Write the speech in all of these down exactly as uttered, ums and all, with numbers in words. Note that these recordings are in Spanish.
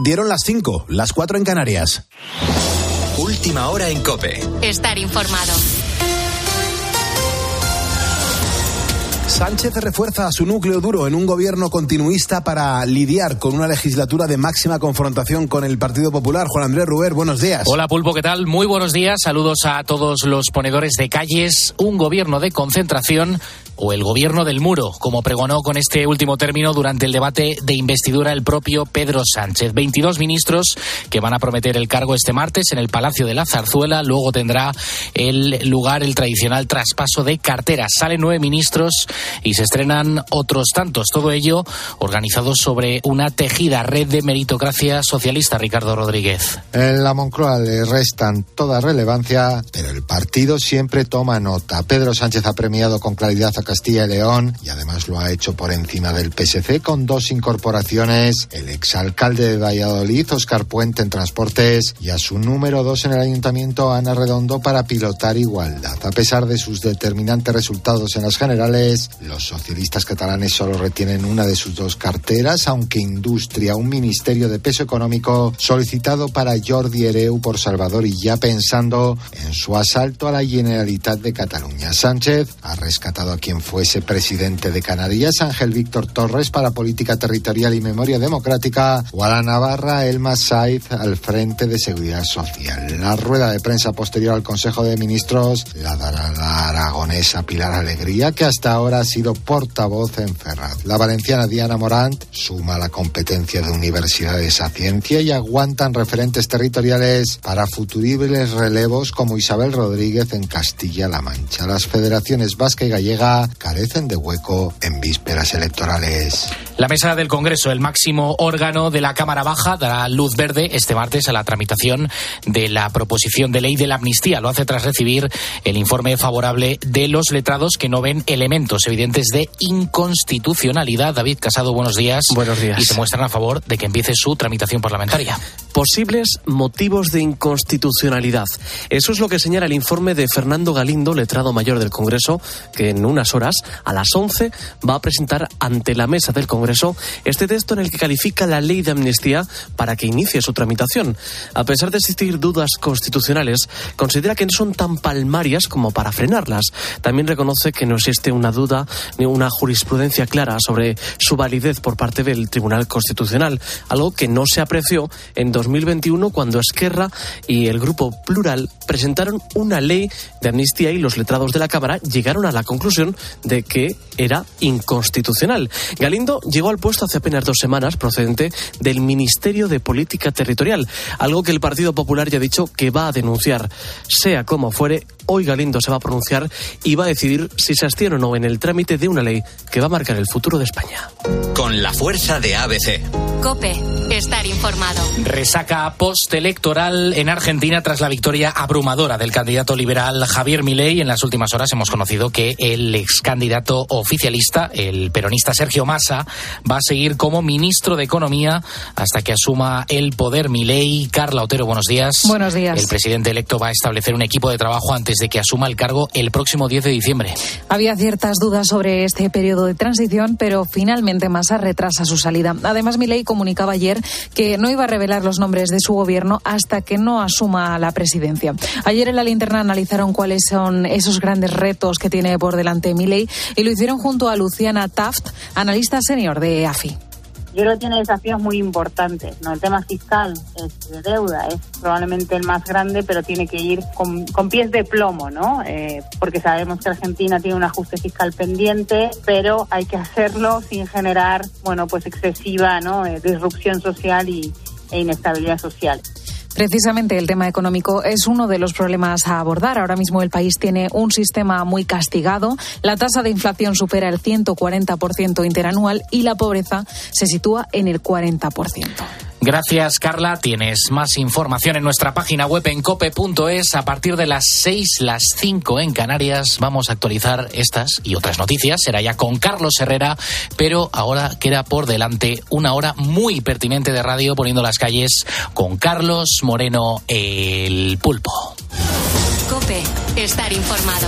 Dieron las cinco, las cuatro en Canarias. Última hora en COPE. Estar informado. Sánchez refuerza a su núcleo duro en un gobierno continuista para lidiar con una legislatura de máxima confrontación con el Partido Popular. Juan Andrés Ruber, buenos días. Hola Pulpo, ¿qué tal? Muy buenos días. Saludos a todos los ponedores de calles. Un gobierno de concentración o el gobierno del muro, como pregonó con este último término durante el debate de investidura el propio Pedro Sánchez. veintidós ministros que van a prometer el cargo este martes en el Palacio de la Zarzuela. Luego tendrá el lugar el tradicional traspaso de carteras. Salen nueve ministros y se estrenan otros tantos. Todo ello organizado sobre una tejida red de meritocracia socialista. Ricardo Rodríguez. En la Moncloa le restan toda relevancia, pero el partido siempre toma nota. Pedro Sánchez ha premiado con claridad a Castilla y León y además lo ha hecho por encima del P S C con dos incorporaciones: el exalcalde de Valladolid, Óscar Puente, en transportes, y a su número dos en el ayuntamiento, Ana Redondo, para pilotar igualdad. A pesar de sus determinantes resultados en las generales, los socialistas catalanes solo retienen una de sus dos carteras, aunque Industria, un ministerio de peso económico solicitado para Jordi Hereu por Salvador Illa, pensando en su asalto a la Generalitat de Cataluña. Sánchez ha rescatado a quien fuese presidente de Canarias, Ángel Víctor Torres, para Política Territorial y Memoria Democrática, o a la navarra Elma Saiz al frente de Seguridad Social. La rueda de prensa posterior al Consejo de Ministros la dará la aragonesa Pilar Alegría, que hasta ahora ha sido portavoz en Ferraz. La valenciana Diana Morant suma la competencia de universidades a ciencia y aguantan referentes territoriales para futuribles relevos como Isabel Rodríguez en Castilla-La Mancha. Las federaciones vasca y gallega carecen de hueco en vísperas electorales. La mesa del Congreso, el máximo órgano de la Cámara Baja, dará luz verde este martes a la tramitación de la proposición de ley de la amnistía. Lo hace tras recibir el informe favorable de los letrados, que no ven elementos evidentes de inconstitucionalidad. David Casado, buenos días. Buenos días. Y se muestran a favor de que empiece su tramitación parlamentaria. Posibles motivos de inconstitucionalidad. Eso es lo que señala el informe de Fernando Galindo, letrado mayor del Congreso, que en unas horas, a las once, va a presentar ante la mesa del Congreso este texto en el que califica la ley de amnistía para que inicie su tramitación. A pesar de existir dudas constitucionales, considera que no son tan palmarias como para frenarlas. También reconoce que no existe una duda ni una jurisprudencia clara sobre su validez por parte del Tribunal Constitucional, algo que no se apreció en dos mil veintiuno cuando Esquerra y el Grupo Plural presentaron una ley de amnistía y los letrados de la Cámara llegaron a la conclusión de que era inconstitucional. Galindo llegó al puesto hace apenas dos semanas, procedente del Ministerio de Política Territorial, algo que el Partido Popular ya ha dicho que va a denunciar. Sea como fuere, hoy Galindo se va a pronunciar y va a decidir si se abstiene o no en el trámite de una ley que va a marcar el futuro de España. Con la fuerza de A B C. COPE, estar informado. Resaca postelectoral en Argentina tras la victoria abrumadora del candidato liberal Javier Milei. En las últimas horas hemos conocido que el ex candidato oficialista, el peronista Sergio Massa, va a seguir como ministro de Economía hasta que asuma el poder Milei. Carla Otero, buenos días. Buenos días. El presidente electo va a establecer un equipo de trabajo antes de que asuma el cargo el próximo diez de diciembre. Había ciertas dudas sobre este periodo de transición, pero finalmente Massa retrasa su salida. Además, Milei comunicaba ayer que no iba a revelar los nombres de su gobierno hasta que no asuma la presidencia. Ayer en la linterna analizaron cuáles son esos grandes retos que tiene por delante Milei y lo hicieron junto a Luciana Taft, analista senior de A F I. Yo creo que tiene desafíos muy importantes, ¿no? El tema fiscal, es de deuda, es probablemente el más grande, pero tiene que ir con, con pies de plomo, ¿no? Eh, porque sabemos que Argentina tiene un ajuste fiscal pendiente, pero hay que hacerlo sin generar, bueno, pues excesiva, ¿no? Eh, disrupción social y, e inestabilidad social. Precisamente el tema económico es uno de los problemas a abordar. Ahora mismo el país tiene un sistema muy castigado, la tasa de inflación supera el ciento cuarenta por ciento interanual y la pobreza se sitúa en el cuarenta por ciento. Gracias, Carla. Tienes más información en nuestra página web en cope punto es. A partir de las seis, las cinco en Canarias, vamos a actualizar estas y otras noticias. Será ya con Carlos Herrera, pero ahora queda por delante una hora muy pertinente de radio, poniendo las calles con Carlos Moreno, el Pulpo. COPE, estar informado.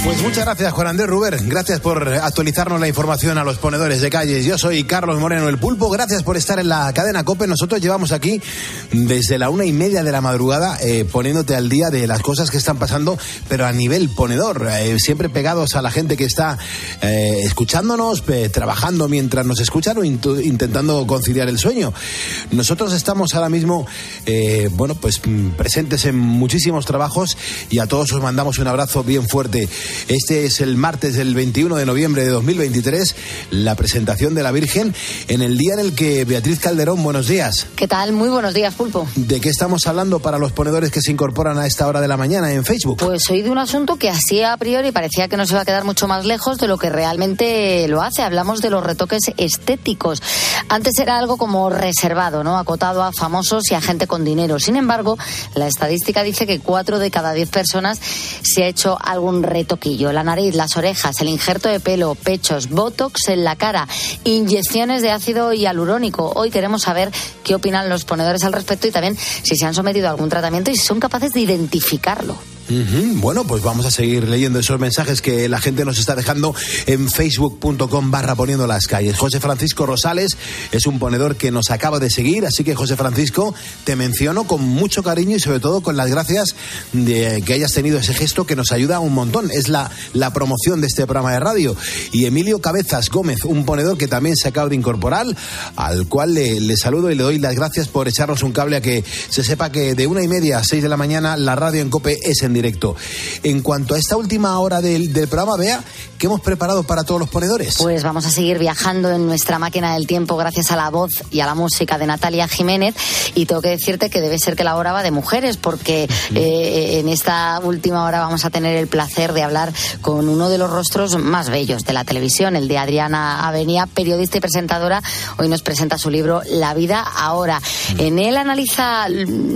Pues muchas gracias, Juan Andrés Ruber. Gracias por actualizarnos la información a los ponedores de calles. Yo soy Carlos Moreno, el Pulpo. Gracias por estar en la cadena COPE. Nosotros llevamos aquí desde la una y media de la madrugada eh, poniéndote al día de las cosas que están pasando, pero a nivel ponedor. Eh, siempre pegados a la gente que está eh, escuchándonos, eh, trabajando mientras nos escuchan o int- intentando conciliar el sueño. Nosotros estamos ahora mismo, eh, bueno, pues presentes en muchísimos trabajos y a todos os mandamos un abrazo bien fuerte. Este es el martes del veintiuno de noviembre de dos mil veintitrés, la presentación de la Virgen en el día en el que Beatriz Calderón, buenos días. ¿Qué tal? Muy buenos días, Pulpo. ¿De qué estamos hablando para los ponedores que se incorporan a esta hora de la mañana en Facebook? Pues hoy de un asunto que así a priori parecía que no se va a quedar mucho más lejos de lo que realmente lo hace. Hablamos de los retoques estéticos. Antes era algo como reservado, ¿no? Acotado a famosos y a gente con dinero. Sin embargo, la estadística dice que cuatro de cada diez personas se ha hecho algún retoque. La nariz, las orejas, el injerto de pelo, pechos, botox en la cara, inyecciones de ácido hialurónico. Hoy queremos saber qué opinan los ponedores al respecto y también si se han sometido a algún tratamiento y si son capaces de identificarlo. Uh-huh. Bueno, pues vamos a seguir leyendo esos mensajes que la gente nos está dejando en facebook.com barra poniendo las calles. José Francisco Rosales es un ponedor que nos acaba de seguir, así que José Francisco, te menciono con mucho cariño y sobre todo con las gracias de que hayas tenido ese gesto que nos ayuda un montón. Es la, la promoción de este programa de radio. Y Emilio Cabezas Gómez, un ponedor que también se acaba de incorporar, al cual le, le saludo y le doy las gracias por echarnos un cable a que se sepa que de una y media a seis de la mañana la radio en COPE es en directo. En cuanto a esta última hora del, del programa, Bea, ¿qué hemos preparado para todos los ponedores? Pues vamos a seguir viajando en nuestra máquina del tiempo gracias a la voz y a la música de Natalia Jiménez, y tengo que decirte que debe ser que la hora va de mujeres, porque eh, en esta última hora vamos a tener el placer de hablar con uno de los rostros más bellos de la televisión, el de Adriana Avenía, periodista y presentadora. Hoy nos presenta su libro La vida ahora. En él analiza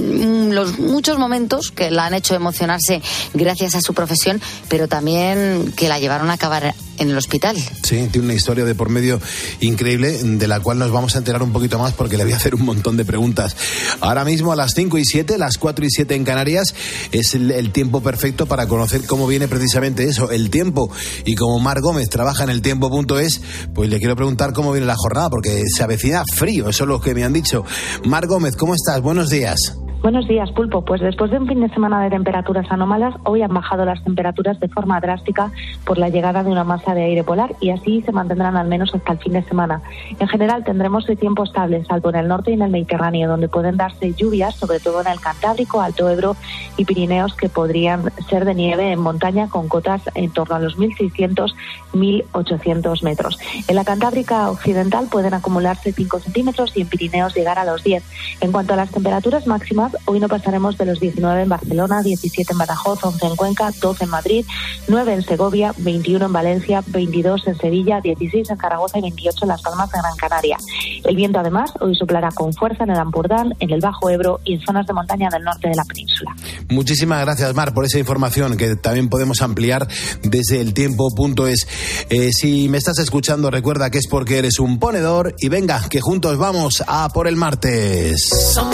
los muchos momentos que la han hecho emocionarse gracias a su profesión, pero también que la llevaron a acabar en el hospital. Sí, tiene una historia de por medio increíble, de la cual nos vamos a enterar un poquito más porque le voy a hacer un montón de preguntas. Ahora mismo a las cinco y siete, las cuatro y siete en Canarias, es el, el tiempo perfecto para conocer cómo viene precisamente eso, el tiempo. Y como Mar Gómez trabaja en el tiempo punto es, pues le quiero preguntar cómo viene la jornada, porque se avecina frío, eso es lo que me han dicho. Mar Gómez, ¿cómo estás? Buenos días. Buenos días, Pulpo. Pues después de un fin de semana de temperaturas anómalas, hoy han bajado las temperaturas de forma drástica por la llegada de una masa de aire polar y así se mantendrán al menos hasta el fin de semana. En general tendremos el tiempo estable, salvo en el norte y en el Mediterráneo, donde pueden darse lluvias, sobre todo en el Cantábrico, Alto Ebro y Pirineos, que podrían ser de nieve en montaña con cotas en torno a los mil seiscientos a mil ochocientos metros. En la Cantábrica occidental pueden acumularse cinco centímetros y en Pirineos llegar a los diez. En cuanto a las temperaturas máximas, hoy no pasaremos de los diecinueve en Barcelona, diecisiete en Badajoz, once en Cuenca, doce en Madrid, nueve en Segovia, veintiuno en Valencia, veintidós en Sevilla, dieciséis en Zaragoza y veintiocho en Las Palmas de Gran Canaria. El viento además hoy soplará con fuerza en el Ampurdán, en el Bajo Ebro y en zonas de montaña del norte de la península. Muchísimas gracias, Mar, por esa información que también podemos ampliar desde el tiempo punto es. Eh, si me estás escuchando, recuerda que es porque eres un ponedor y venga, que juntos vamos a por el martes. Son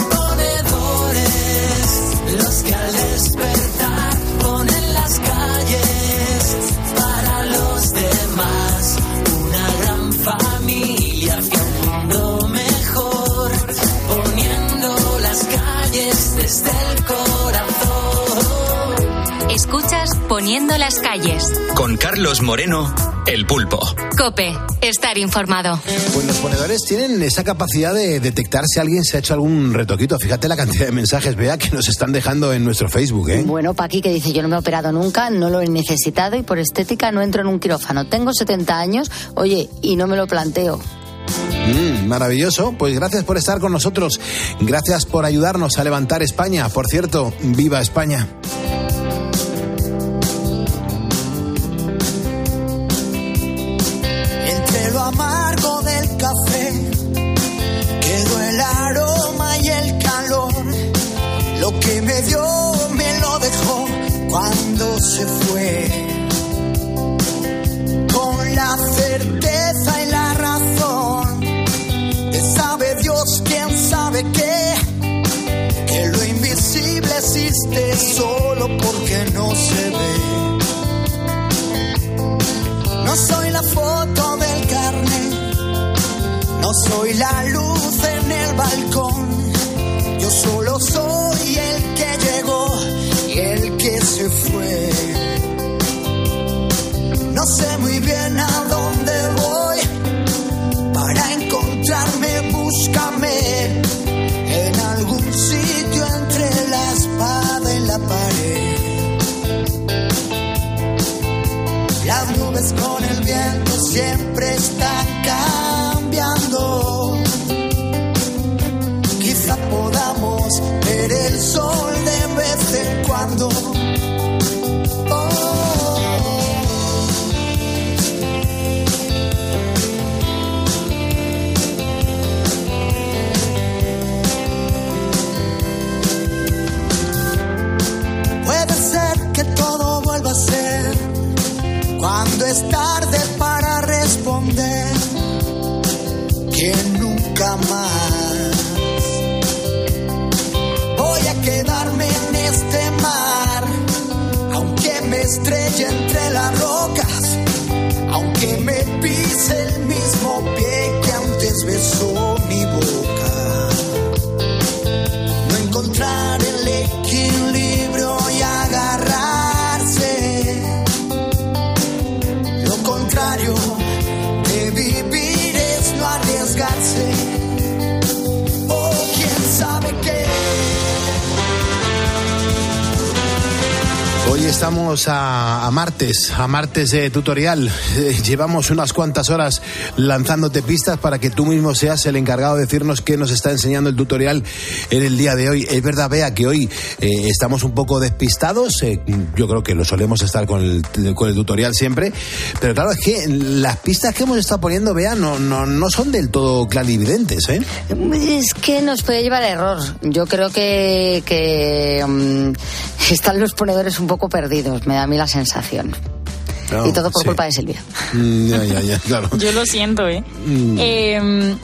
los que al despertar ponen las calles para los demás, una gran familia hacia un mundo mejor, poniendo las calles desde el corazón. Escuchas Poniendo las calles con Carlos Moreno, el Pulpo. COPE, estar informado. Pues los ponedores tienen esa capacidad de detectar si alguien se ha hecho algún retoquito. Fíjate la cantidad de mensajes, Bea, que nos están dejando en nuestro Facebook, ¿eh? Bueno, Paqui, que dice, yo no me he operado nunca, no lo he necesitado y por estética no entro en un quirófano. Tengo setenta años, oye, y no me lo planteo. Mm, maravilloso, pues gracias por estar con nosotros. Gracias por ayudarnos a levantar España. Por cierto, ¡viva España! Amargo del café quedó el aroma y el calor, lo que me dio me lo dejó cuando se fue, con la certeza y la razón de sabe Dios quién sabe qué, que lo invisible existe solo porque no se ve. No soy la foto del carnet, no soy la luz en el balcón. Yo solo soy el que llegó y el que se fue. No sé muy bien a dónde voy. Para encontrarme, búscame en algún sitio entre la espada y la pared. Las nubes con el viento siempre están cambiando. Quizá podamos ver el sol de vez en cuando. Oh. Puede ser que todo vuelva a ser cuando es tarde para responder, que nunca más voy a quedarme en este mar, aunque me estrelle entre las rocas, aunque me pise el mismo pie que antes besó mi boca. No encontrar el equilibrio y agarrarse. Lo contrario de vivir es no arriesgarse. Oh, quién sabe qué. Hoy estamos a, a martes, a martes de tutorial. Eh, llevamos unas cuantas horas lanzándote pistas para que tú mismo seas el encargado de decirnos qué nos está enseñando el tutorial en el día de hoy. Es verdad, Bea, que hoy eh, estamos un poco despistados. Eh, yo creo que lo solemos estar con el, con el tutorial siempre. Pero claro, es que las pistas que hemos estado poniendo, Bea, no, no, no son del todo clarividentes, ¿eh? Es que nos puede llevar a error. Yo creo que, que um, están los ponedores un poco perdidos, me da a mí la sensación. No, y todo por sí. culpa de Silvia. Mm, ya, ya, ya, claro. Yo lo siento, ¿eh? Mm. eh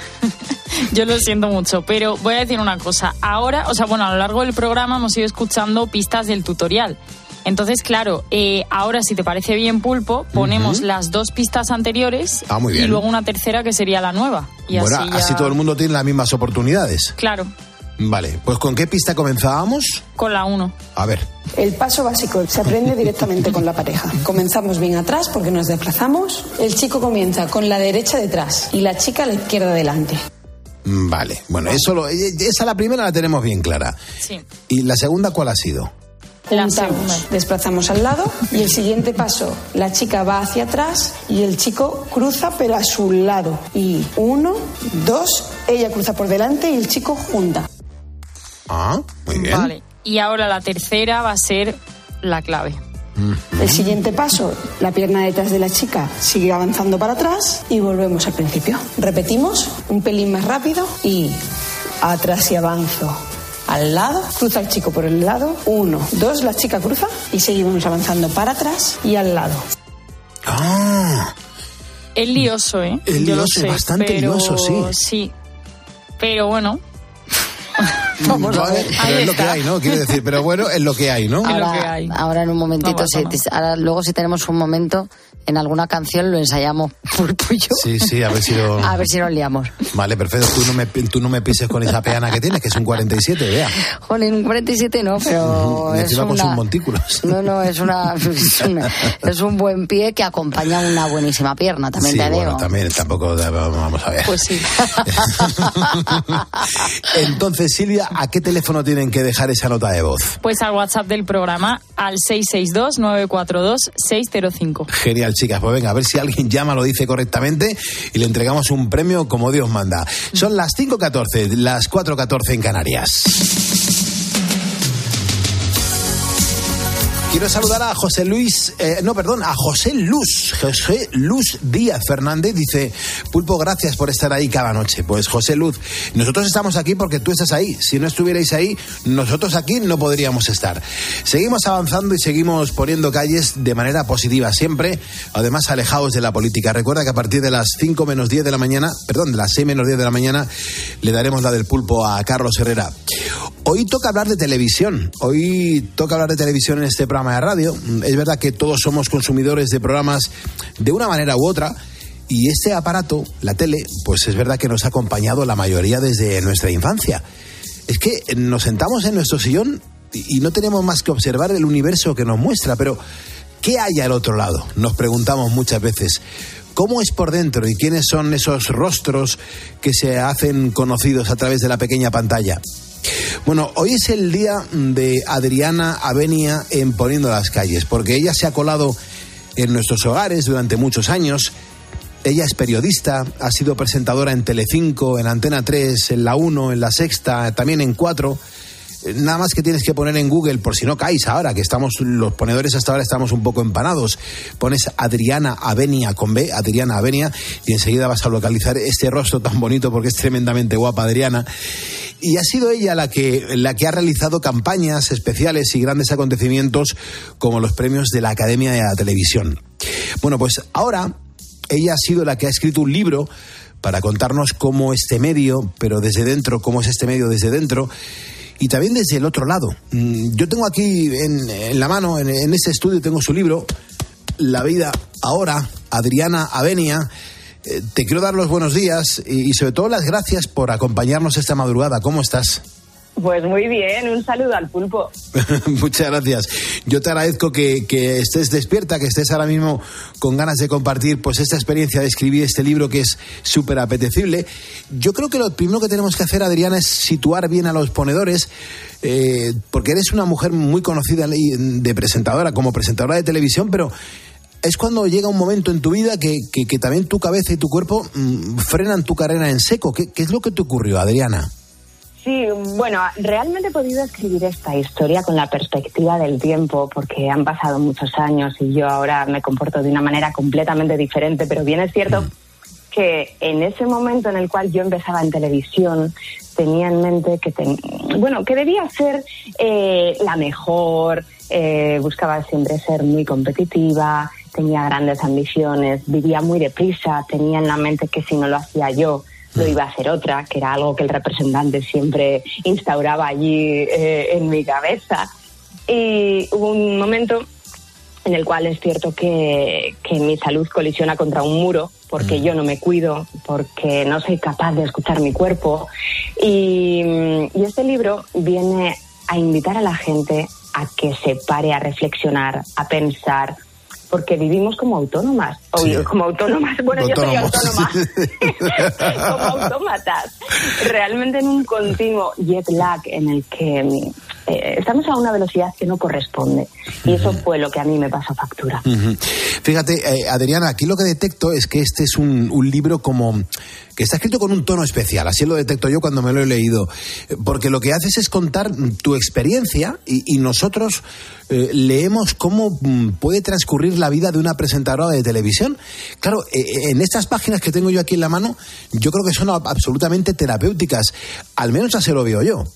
Yo lo siento mucho, pero voy a decir una cosa. Ahora, o sea, bueno, a lo largo del programa hemos ido escuchando pistas del tutorial. Entonces, claro, eh, ahora, si te parece bien, Pulpo, ponemos uh-huh. las dos pistas anteriores ah, muy bien. Y luego una tercera que sería la nueva. Y bueno, así, ya... así todo el mundo tiene las mismas oportunidades. Claro. Vale, pues ¿con qué pista comenzábamos? Con la uno. A ver. El paso básico se aprende directamente con la pareja. Comenzamos bien atrás porque nos desplazamos. El chico comienza con la derecha detrás y la chica a la izquierda delante. Vale, bueno, eso lo, esa la primera la tenemos bien clara. Sí. ¿Y la segunda cuál ha sido? Juntamos, desplazamos al lado y el siguiente paso, la chica va hacia atrás y el chico cruza pero a su lado. Y uno, dos, ella cruza por delante y el chico junta. Ah, muy bien. Vale, y ahora la tercera va a ser la clave. El siguiente paso, la pierna detrás de la chica sigue avanzando para atrás y volvemos al principio. Repetimos un pelín más rápido y atrás y avanzo. Al lado, cruza el chico por el lado, uno, dos, la chica cruza y seguimos avanzando para atrás y al lado. Ah. Es lioso, ¿eh? Es Yo lioso, lo sé, bastante pero... lioso, sí. Sí, pero bueno... Vamos a ver. Pero es lo que hay, ¿no? Quiero decir, pero bueno, es lo que hay, ¿no? Ahora, Ahora, lo que hay. ahora en un momentito, Toma, si, toma. ahora luego si tenemos un momento, en alguna canción lo ensayamos Pulpo y yo. Sí, sí, a ver si lo... A ver si nos liamos. Vale, perfecto. Tú no me, tú no me pises con esa peana que tienes, que es un cuarenta y siete, vea. Joder, un cuarenta y siete no, pero Uh-huh. Y es encima con una... sus montículos. No, no, es una, es una... Es un buen pie que acompaña una buenísima pierna, también Sí, te digo. bueno, también tampoco... Vamos a ver. Pues sí. Entonces, Silvia, ¿a qué teléfono tienen que dejar esa nota de voz? Pues al WhatsApp del programa, al seis seis dos, nueve cuatro dos, seis cero cinco. Genial, chicas. Pues venga, a ver si alguien llama, lo dice correctamente y le entregamos un premio como Dios manda. Son las cinco catorce, las cuatro catorce en Canarias. Quiero saludar a José Luis, eh, no, perdón, a José Luz, José Luz Díaz Fernández. Dice, Pulpo, gracias por estar ahí cada noche. Pues José Luz, nosotros estamos aquí porque tú estás ahí. Si no estuvierais ahí, nosotros aquí no podríamos estar. Seguimos avanzando y seguimos poniendo calles de manera positiva siempre, además alejados de la política. Recuerda que a partir de las cinco menos diez de la mañana, perdón, de las seis menos diez de la mañana, le daremos la del Pulpo a Carlos Herrera. Hoy toca hablar de televisión, hoy toca hablar de televisión en este programa programa de radio. Es verdad que todos somos consumidores de programas de una manera u otra, y este aparato, la tele, pues es verdad que nos ha acompañado la mayoría desde nuestra infancia. Es que nos sentamos en nuestro sillón y no tenemos más que observar el universo que nos muestra, pero ¿qué hay al otro lado? Nos preguntamos muchas veces. ¿Cómo es por dentro y quiénes son esos rostros que se hacen conocidos a través de la pequeña pantalla? Bueno, hoy es el día de Adriana Abenia en Poniendo las Calles, porque ella se ha colado en nuestros hogares durante muchos años. Ella es periodista, ha sido presentadora en Telecinco, en Antena tres, en La uno, en La Sexta, también en Cuatro. Nada más que tienes que poner en Google, por si no caes ahora, que estamos, los ponedores hasta ahora estamos un poco empanados. Pones Adriana Abenia con B, Adriana Abenia, y enseguida vas a localizar este rostro tan bonito, porque es tremendamente guapa Adriana. Y ha sido ella la que, la que ha realizado campañas especiales y grandes acontecimientos como los premios de la Academia de la Televisión. Bueno, pues ahora ella ha sido la que ha escrito un libro para contarnos cómo este medio, pero desde dentro, cómo es este medio desde dentro, y también desde el otro lado. Yo tengo aquí en, en la mano, en, en este estudio, tengo su libro, La vida ahora, Adriana Abenia. Eh, te quiero dar los buenos días y, y sobre todo las gracias por acompañarnos esta madrugada. ¿Cómo estás? Pues muy bien, un saludo al pulpo. Muchas gracias. Yo te agradezco que, que estés despierta, que estés ahora mismo con ganas de compartir pues esta experiencia de escribir este libro que es súper apetecible. Yo creo que lo primero que tenemos que hacer, Adriana, es situar bien a los ponedores, eh, porque eres una mujer muy conocida de presentadora, como presentadora de televisión, pero es cuando llega un momento en tu vida que, que, que también tu cabeza y tu cuerpo mmm, frenan tu carrera en seco. ¿Qué, qué es lo que te ocurrió, Adriana? Sí, bueno, realmente he podido escribir esta historia con la perspectiva del tiempo, porque han pasado muchos años y yo ahora me comporto de una manera completamente diferente, pero bien es cierto mm. que en ese momento en el cual yo empezaba en televisión tenía en mente que, ten... bueno, que debía ser eh, la mejor, eh, buscaba siempre ser muy competitiva, tenía grandes ambiciones, vivía muy deprisa, tenía en la mente que si no lo hacía yo, lo iba a hacer otra, que era algo que el representante siempre instauraba allí eh, en mi cabeza. Y hubo un momento en el cual es cierto que, que mi salud colisiona contra un muro, porque mm. yo no me cuido, porque no soy capaz de escuchar mi cuerpo. Y, y este libro viene a invitar a la gente a que se pare a reflexionar, a pensar, porque vivimos como autónomas, o sí. como autónomas, bueno, Autónomos. yo soy autónoma, como autómatas, realmente en un continuo jet lag en el que eh, estamos a una velocidad que no corresponde, y eso fue lo que a mí me pasó factura. Uh-huh. Fíjate, eh, Adriana, aquí lo que detecto es que este es un, un libro como que está escrito con un tono especial, así lo detecto yo cuando me lo he leído, porque lo que haces es contar tu experiencia y, y nosotros eh, leemos cómo puede transcurrir la vida de una presentadora de televisión. Claro, eh, en estas páginas que tengo yo aquí en la mano, yo creo que son absolutamente terapéuticas, al menos así lo veo yo.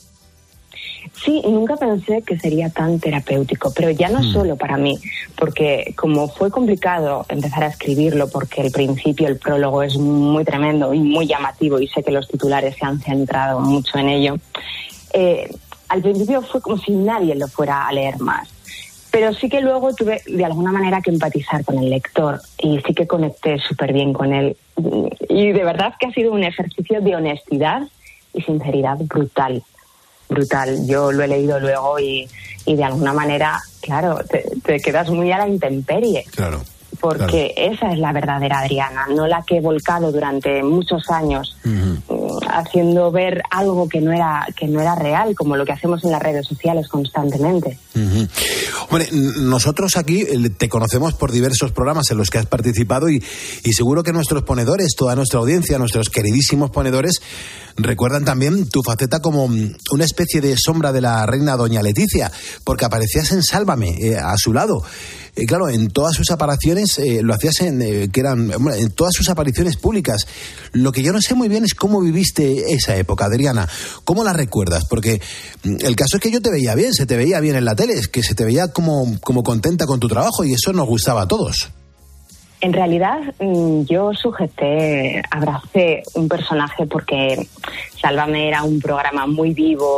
Sí, nunca pensé que sería tan terapéutico, pero ya no mm. solo para mí, porque como fue complicado empezar a escribirlo, porque el principio, el prólogo es muy tremendo y muy llamativo, y sé que los titulares se han centrado mucho en ello, eh, al principio fue como si nadie lo fuera a leer más. Pero sí que luego tuve de alguna manera que empatizar con el lector y sí que conecté súper bien con él. Y de verdad que ha sido un ejercicio de honestidad y sinceridad brutal. Brutal. Yo lo he leído luego y, y de alguna manera, claro, te, te quedas muy a la intemperie. Claro. Porque claro. esa es la verdadera Adriana, no la que he volcado durante muchos años uh-huh. haciendo ver algo que no era que no era real, como lo que hacemos en las redes sociales constantemente. Uh-huh. Hombre, nosotros aquí te conocemos por diversos programas en los que has participado y, y seguro que nuestros ponedores, toda nuestra audiencia, nuestros queridísimos ponedores, recuerdan también tu faceta como una especie de sombra de la reina doña Leticia, porque aparecías en Sálvame, eh, a su lado. Eh, claro, en todas sus apariciones, eh, lo hacías en, eh, que eran, bueno, en todas sus apariciones públicas. Lo que yo no sé muy bien es cómo viviste esa época, Adriana. ¿Cómo la recuerdas? Porque el caso es que yo te veía bien, se te veía bien en la tele, es que se te veía como, como contenta con tu trabajo y eso nos gustaba a todos. En realidad yo sujeté, abracé un personaje porque Sálvame era un programa muy vivo,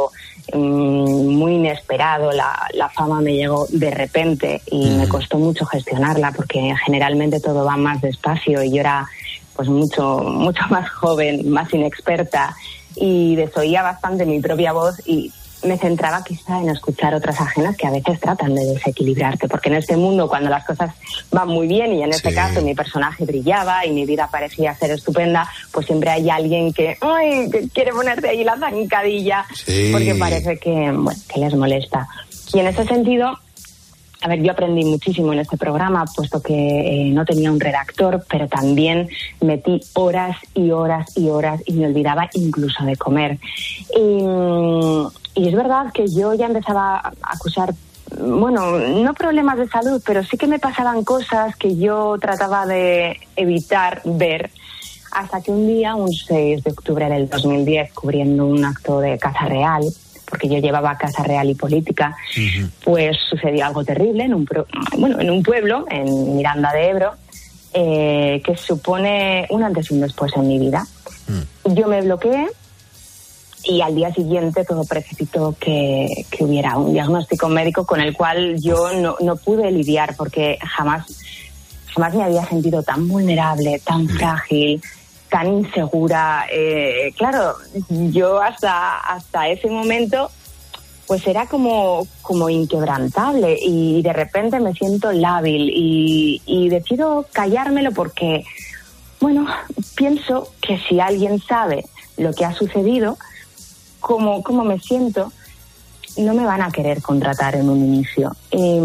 muy inesperado, la, la fama me llegó de repente y mm. me costó mucho gestionarla porque generalmente todo va más despacio y yo era pues mucho, mucho más joven, más inexperta y desoía bastante mi propia voz y me centraba quizá en escuchar otras ajenas que a veces tratan de desequilibrarte, porque en este mundo cuando las cosas van muy bien y en este sí. caso mi personaje brillaba y mi vida parecía ser estupenda, pues siempre hay alguien que, ay, que quiere ponerte ahí la zancadilla sí. porque parece que, bueno, que les molesta. Y en ese sentido, a ver, yo aprendí muchísimo en este programa, puesto que eh, no tenía un redactor, pero también metí horas y horas y horas y me olvidaba incluso de comer. Y, y es verdad que yo ya empezaba a acusar, bueno, no problemas de salud, pero sí que me pasaban cosas que yo trataba de evitar ver, hasta que un día, un seis de octubre del dos mil diez, cubriendo un acto de Casa Real, porque yo llevaba Casa Real y política, uh-huh. pues sucedió algo terrible en un pro, bueno en un pueblo, en Miranda de Ebro, eh, que supone un antes y un después en mi vida. Uh-huh. Yo me bloqueé y al día siguiente todo precipitó que, que hubiera un diagnóstico médico con el cual yo no, no pude lidiar porque jamás, jamás me había sentido tan vulnerable, tan uh-huh. frágil, tan insegura. Eh, claro, yo hasta hasta ese momento pues era como, como inquebrantable y de repente me siento lábil y, y decido callármelo porque, bueno, pienso que si alguien sabe lo que ha sucedido, cómo, cómo me siento, no me van a querer contratar en un inicio. Y,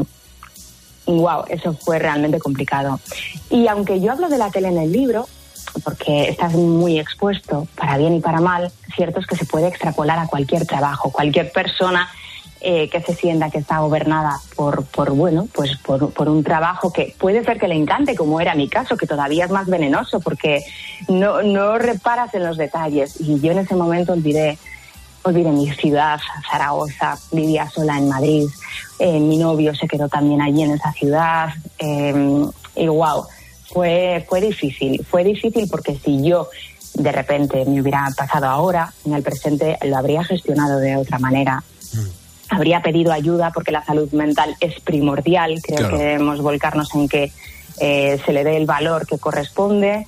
wow, eso fue realmente complicado. Y aunque yo hablo de la tele en el libro, porque estás muy expuesto, para bien y para mal, cierto es que se puede extrapolar a cualquier trabajo, cualquier persona eh, que se sienta que está gobernada por, por bueno, pues por, por un trabajo que puede ser que le encante, como era mi caso, que todavía es más venenoso, porque no, no reparas en los detalles. Y yo en ese momento olvidé, olvidé mi ciudad, Zaragoza, vivía sola en Madrid, eh, mi novio se quedó también allí en esa ciudad, eh, y wow, Fue, fue difícil, fue difícil porque si yo de repente me hubiera pasado ahora, en el presente lo habría gestionado de otra manera. Mm. Habría pedido ayuda porque la salud mental es primordial. Creo claro. que debemos volcarnos en que eh, se le dé el valor que corresponde.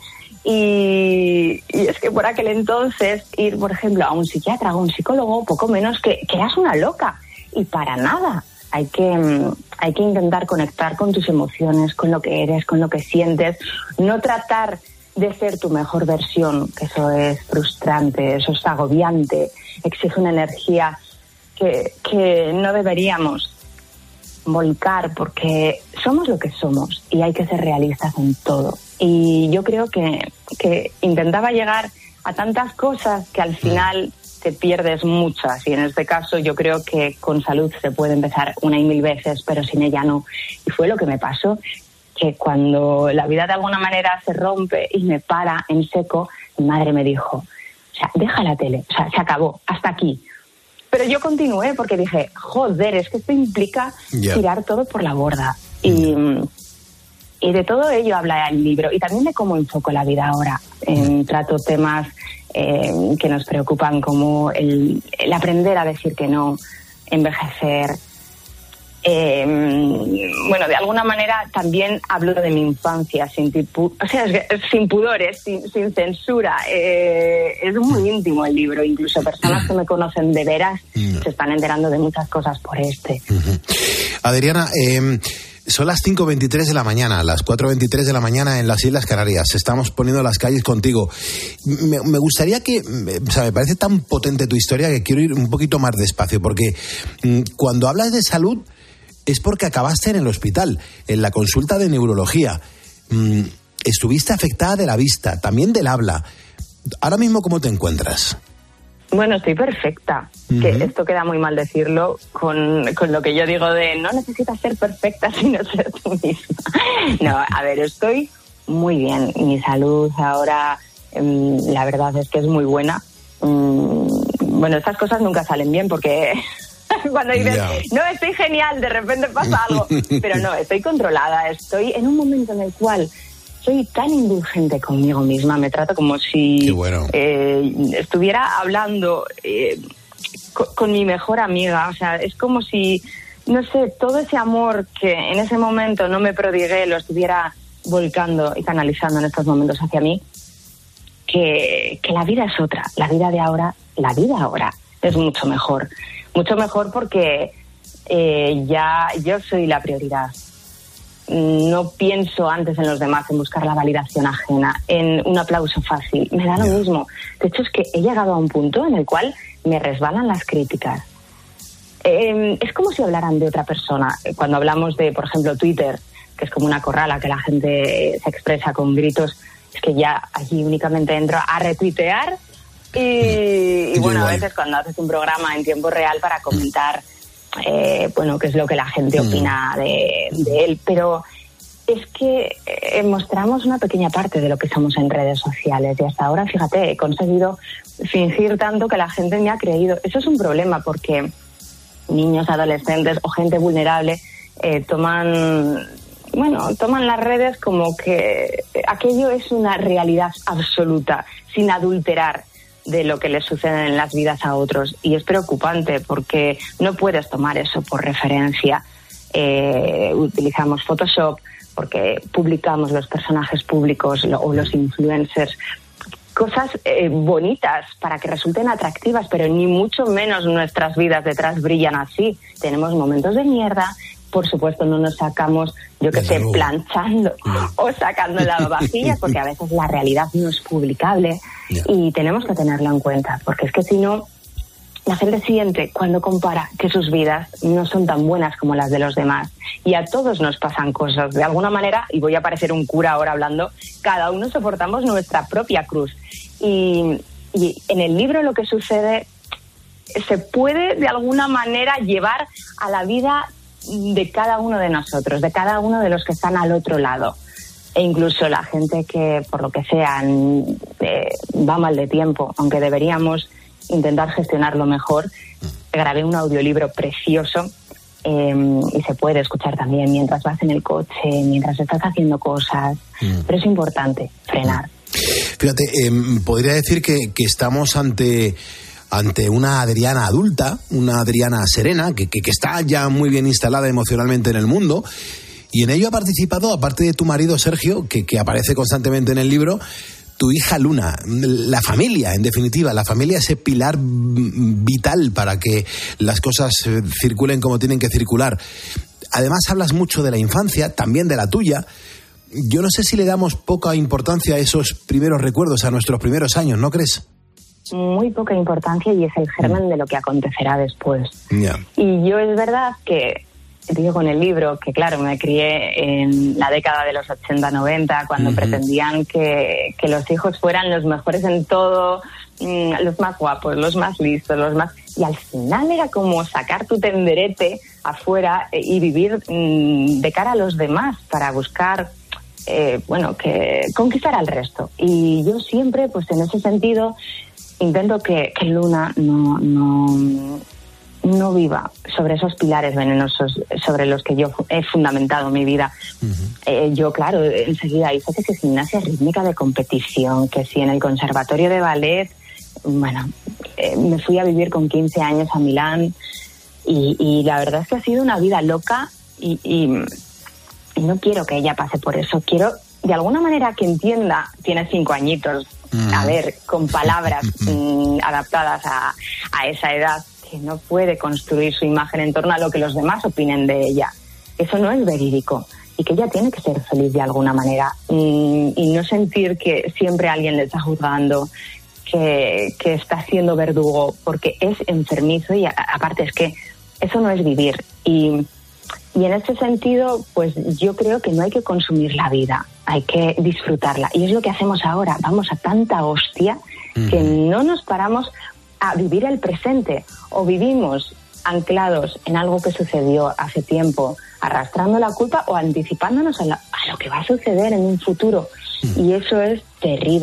Y, y es que por aquel entonces ir, por ejemplo, a un psiquiatra o un psicólogo, poco menos que, que eras una loca. Y para nada. Hay que, hay que intentar conectar con tus emociones, con lo que eres, con lo que sientes. No tratar de ser tu mejor versión, que eso es frustrante, eso es agobiante, exige una energía que, que no deberíamos volcar porque somos lo que somos y hay que ser realistas en todo. Y yo creo que, que intentaba llegar a tantas cosas que al final te pierdes muchas, y en este caso yo creo que con salud se puede empezar una y mil veces, pero sin ella no. Y fue lo que me pasó, que cuando la vida de alguna manera se rompe y me para en seco, mi madre me dijo, o sea, deja la tele, o sea, se acabó, hasta aquí. Pero yo continué porque dije, joder, es que esto implica yeah. tirar todo por la borda. Y, y de todo ello habla el libro, y también de cómo enfoco la vida ahora. Eh, trato temas Eh, que nos preocupan, como el, el aprender a decir que no, envejecer. Eh, bueno, de alguna manera también hablo de mi infancia, sin, tipu, o sea, sin pudores, sin, sin censura. Eh, es muy íntimo el libro, incluso personas que me conocen de veras se están enterando de muchas cosas por este. Uh-huh. Adriana, eh... son las cinco veintitrés de la mañana, las cuatro veintitrés de la mañana en las Islas Canarias. Estamos poniendo las calles contigo. Me, me gustaría que, o sea, me parece tan potente tu historia que quiero ir un poquito más despacio, porque mmm, cuando hablas de salud es porque acabaste en el hospital, en la consulta de neurología. Mmm, estuviste afectada de la vista, también del habla. Ahora mismo, ¿cómo te encuentras? Bueno, estoy perfecta. Uh-huh. Que esto queda muy mal decirlo con, con lo que yo digo de no necesitas ser perfecta sino ser tú misma. No, a ver, estoy muy bien. Mi salud ahora, um, la verdad es que es muy buena. Um, bueno, estas cosas nunca salen bien porque cuando dices, yeah. no, estoy genial, de repente pasa algo. Pero no, estoy controlada. Estoy en un momento en el cual soy tan indulgente conmigo misma, me trato como si bueno. eh, estuviera hablando eh, con, con mi mejor amiga. O sea, es como si, no sé, todo ese amor que en ese momento no me prodigué lo estuviera volcando y canalizando en estos momentos hacia mí. Que, que la vida es otra. La vida de ahora, la vida ahora es mucho mejor. Mucho mejor porque eh, ya yo soy la prioridad. No pienso antes en los demás, en buscar la validación ajena, en un aplauso fácil. Me da lo mismo. De hecho, es que he llegado a un punto en el cual me resbalan las críticas. Eh, es como si hablaran de otra persona. Cuando hablamos de, por ejemplo, Twitter, que es como una corrala que la gente se expresa con gritos, es que ya allí únicamente entro a retuitear y, y bueno, a veces cuando haces un programa en tiempo real para comentar Eh, bueno, qué es lo que la gente opina de, de él, pero es que eh, mostramos una pequeña parte de lo que somos en redes sociales y hasta ahora, fíjate, he conseguido fingir tanto que la gente me ha creído. Eso es un problema porque niños, adolescentes o gente vulnerable eh, toman, bueno, toman las redes como que aquello es una realidad absoluta, sin adulterar de lo que les sucede en las vidas a otros, y es preocupante porque no puedes tomar eso por referencia. Eh, utilizamos Photoshop porque publicamos los personajes públicos lo, o los influencers cosas eh, bonitas para que resulten atractivas, pero ni mucho menos nuestras vidas detrás brillan así. Tenemos momentos de mierda. Por supuesto, no nos sacamos, yo que sé, planchando no. o sacando lavavajillas, porque a veces la realidad no es publicable yeah. y tenemos que tenerlo en cuenta, porque es que si no, la gente siente cuando compara que sus vidas no son tan buenas como las de los demás. Y a todos nos pasan cosas. De alguna manera, y voy a parecer un cura ahora hablando, cada uno soportamos nuestra propia cruz. Y, y en el libro lo que sucede se puede de alguna manera llevar a la vida de cada uno de nosotros, de cada uno de los que están al otro lado. E incluso la gente que, por lo que sea, eh, va mal de tiempo, aunque deberíamos intentar gestionarlo mejor. Grabé un audiolibro precioso eh, y se puede escuchar también mientras vas en el coche, mientras estás haciendo cosas, mm. pero es importante frenar. Fíjate, eh, podría decir que, que estamos ante... ante una Adriana adulta, una Adriana serena, que, que, que está ya muy bien instalada emocionalmente en el mundo, y en ello ha participado, aparte de tu marido Sergio, que, que aparece constantemente en el libro, tu hija Luna, la familia, en definitiva, la familia, ese pilar vital para que las cosas circulen como tienen que circular. Además hablas mucho de la infancia, también de la tuya. Yo no sé si le damos poca importancia a esos primeros recuerdos, a nuestros primeros años, ¿no crees? Muy poca importancia, y es el germen de lo que acontecerá después. Yeah. Y yo es verdad que digo con el libro que, claro, me crié en la década de los ochenta noventa, cuando uh-huh. pretendían que, que los hijos fueran los mejores en todo, mmm, los más guapos, los más listos, los más... Y al final era como sacar tu tenderete afuera y vivir mmm, de cara a los demás para buscar, eh, bueno, que conquistar al resto. Y yo siempre, pues en ese sentido... intento que, que Luna no, no, no viva sobre esos pilares venenosos sobre los que yo he fundamentado mi vida. Uh-huh. Eh, yo, claro, enseguida hice que si gimnasia rítmica de competición, que si en el conservatorio de ballet, bueno, eh, me fui a vivir con quince años a Milán y, y la verdad es que ha sido una vida loca y, y, y no quiero que ella pase por eso. Quiero, de alguna manera, que entienda, tiene cinco añitos, a ver, con palabras mm, adaptadas a, a esa edad, que no puede construir su imagen en torno a lo que los demás opinen de ella. Eso no es verídico, y que ella tiene que ser feliz de alguna manera mm, y no sentir que siempre alguien le está juzgando, que, que está siendo verdugo, porque es enfermizo y a, aparte es que eso no es vivir. Y Y en este sentido, pues yo creo que no hay que consumir la vida, hay que disfrutarla. Y es lo que hacemos ahora, vamos a tanta hostia que no nos paramos a vivir el presente, o vivimos anclados en algo que sucedió hace tiempo, arrastrando la culpa o anticipándonos a, la, a lo que va a suceder en un futuro. Y eso es terrible,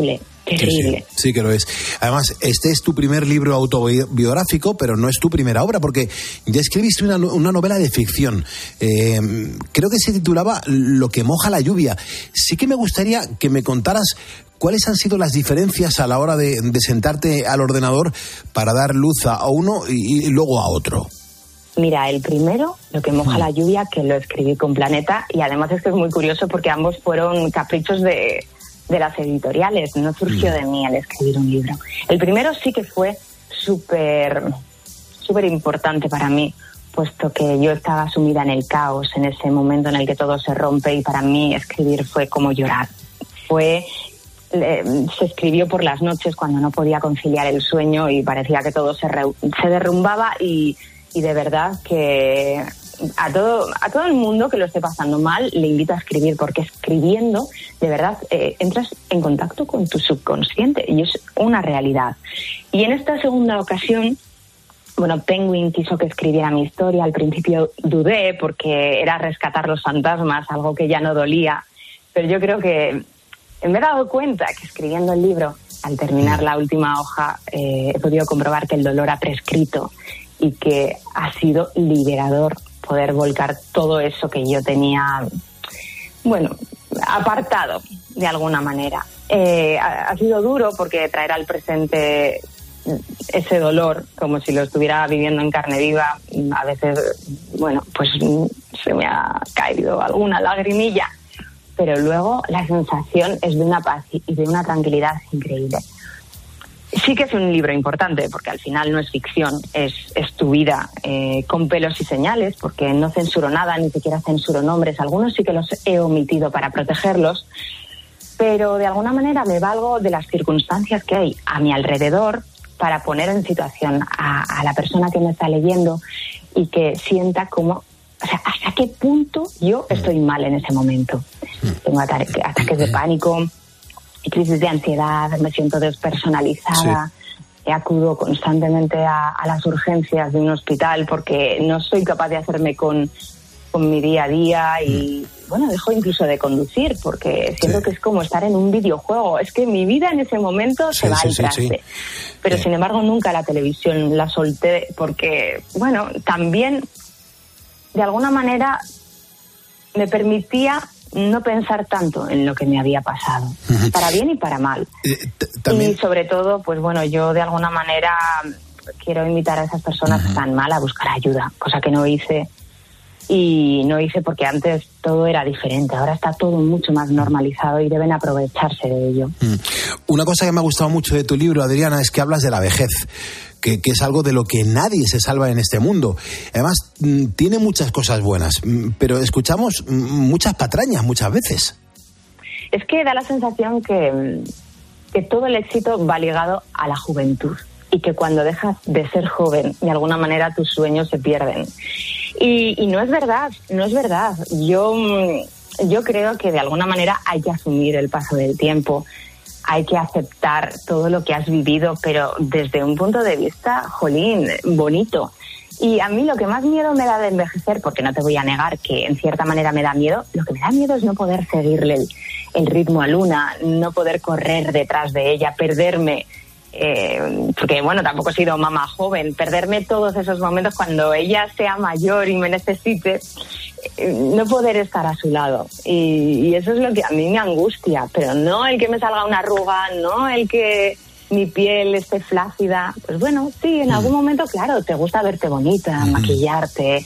terrible. Sí, sí, sí que lo es. Además, este es tu primer libro autobiográfico, pero no es tu primera obra, porque ya escribiste una, una novela de ficción. Eh, creo que se titulaba Lo que moja la lluvia. Sí que me gustaría que me contaras cuáles han sido las diferencias a la hora de, de sentarte al ordenador para dar luz a uno y, y luego a otro. Mira, el primero, Lo que moja la lluvia, que lo escribí con Planeta, y además es que es muy curioso porque ambos fueron caprichos de, de las editoriales, no surgió de mí el escribir un libro. El primero sí que fue súper, súper importante para mí, puesto que yo estaba sumida en el caos, en ese momento en el que todo se rompe, y para mí escribir fue como llorar. Fue... Eh, se escribió por las noches cuando no podía conciliar el sueño y parecía que todo se, re, se derrumbaba y, y de verdad que a todo, a todo el mundo que lo esté pasando mal le invito a escribir, porque escribiendo de verdad eh, entras en contacto con tu subconsciente y es una realidad. Y en esta segunda ocasión, bueno, Penguin quiso que escribiera mi historia. Al principio dudé porque era rescatar los fantasmas, algo que ya no dolía, pero yo creo que me he dado cuenta que escribiendo el libro, al terminar la última hoja, eh, he podido comprobar que el dolor ha prescrito y que ha sido liberador poder volcar todo eso que yo tenía, bueno, apartado de alguna manera. Eh, ha, ha sido duro porque traer al presente ese dolor como si lo estuviera viviendo en carne viva, a veces, bueno, pues se me ha caído alguna lagrimilla. Pero luego la sensación es de una paz y de una tranquilidad increíble. Sí que es un libro importante, porque al final no es ficción, es, es tu vida, eh, con pelos y señales, porque no censuro nada, ni siquiera censuro nombres. Algunos sí que los he omitido para protegerlos, pero de alguna manera me valgo de las circunstancias que hay a mi alrededor para poner en situación a, a la persona que me está leyendo y que sienta como... O sea, ¿hasta qué punto yo estoy mal en ese momento? Tengo ata- ataques de pánico, crisis de ansiedad, me siento despersonalizada, sí. Acudo constantemente a, a las urgencias de un hospital porque no soy capaz de hacerme con, con mi día a día y, bueno, dejo incluso de conducir porque siento sí. que es como estar en un videojuego. Es que mi vida en ese momento sí, se va sí, al traste. Sí, sí. Pero, eh. sin embargo, nunca la televisión la solté porque, bueno, también... de alguna manera me permitía no pensar tanto en lo que me había pasado, uh-huh. para bien y para mal. Eh, ¿también? Y sobre todo, pues bueno, yo de alguna manera quiero invitar a esas personas uh-huh. que están mal a buscar ayuda, cosa que no hice. Y no hice porque antes todo era diferente, ahora está todo mucho más normalizado y deben aprovecharse de ello. Uh-huh. Una cosa que me ha gustado mucho de tu libro, Adriana, es que hablas de la vejez. Que, que es algo de lo que nadie se salva en este mundo. Además, m, tiene muchas cosas buenas, m, pero escuchamos m, muchas patrañas muchas veces. Es que da la sensación que, que todo el éxito va ligado a la juventud y que cuando dejas de ser joven, de alguna manera tus sueños se pierden. Y, y no es verdad, no es verdad. Yo, yo creo que de alguna manera hay que asumir el paso del tiempo. Hay que aceptar todo lo que has vivido, pero desde un punto de vista, jolín, bonito. Y a mí lo que más miedo me da de envejecer, porque no te voy a negar que en cierta manera me da miedo, lo que me da miedo es no poder seguirle el, el ritmo a Luna, no poder correr detrás de ella, perderme, eh, porque bueno, tampoco he sido mamá joven, perderme todos esos momentos cuando ella sea mayor y me necesite, no poder estar a su lado. Y, y eso es lo que a mí me angustia, pero no el que me salga una arruga, no el que mi piel esté flácida. Pues bueno, sí, en algún momento, claro, te gusta verte bonita, mm. maquillarte.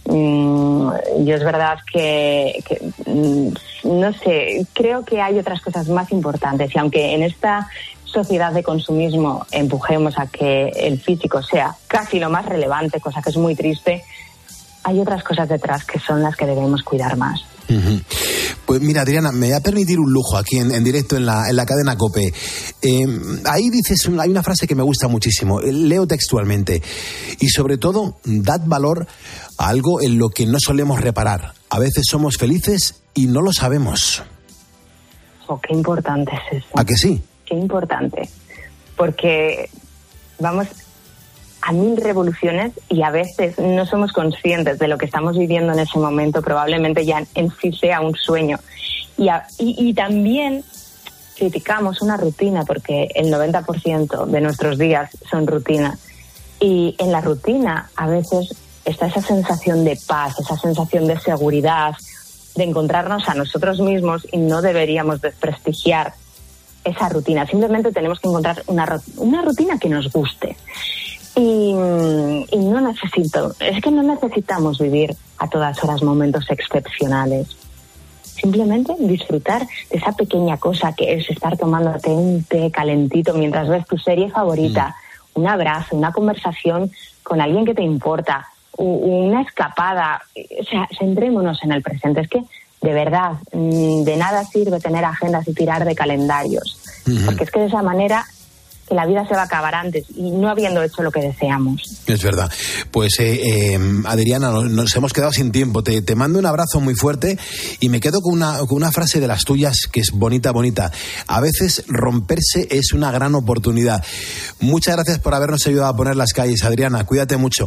Mm, yo es verdad que, que mm, no sé, creo que hay otras cosas más importantes y aunque en esta sociedad de consumismo empujemos a que el físico sea casi lo más relevante, cosa que es muy triste, hay otras cosas detrás que son las que debemos cuidar más. Uh-huh. Pues mira, Adriana, me voy a permitir un lujo aquí en, en directo en la, en la cadena COPE. Eh, ahí dices, hay una frase que me gusta muchísimo, leo textualmente, y sobre todo, dad valor a algo en lo que no solemos reparar. A veces somos felices y no lo sabemos. Oh, qué importante es eso. ¿A que sí? Qué importante, porque vamos a mil revoluciones y a veces no somos conscientes de lo que estamos viviendo en ese momento, probablemente ya en sí sea un sueño. Y, a, y, y también criticamos una rutina porque el noventa por ciento de nuestros días son rutina. Y en la rutina a veces está esa sensación de paz, esa sensación de seguridad, de encontrarnos a nosotros mismos, y no deberíamos desprestigiar esa rutina. Simplemente tenemos que encontrar una, una rutina que nos guste. Y, y no necesito, es que no necesitamos vivir a todas horas momentos excepcionales. Simplemente disfrutar de esa pequeña cosa que es estar tomándote un té calentito mientras ves tu serie favorita, mm. un abrazo, una conversación con alguien que te importa, una escapada. O sea, centrémonos en el presente. Es que, de verdad, de nada sirve tener agendas y tirar de calendarios, mm-hmm. porque es que de esa manera que la vida se va a acabar antes y no habiendo hecho lo que deseamos. Es verdad. Pues eh, eh, Adriana, nos hemos quedado sin tiempo. Te, te mando un abrazo muy fuerte y me quedo con una, con una frase de las tuyas que es bonita, bonita. A veces romperse es una gran oportunidad. Muchas gracias por habernos ayudado a poner las calles, Adriana. Cuídate mucho.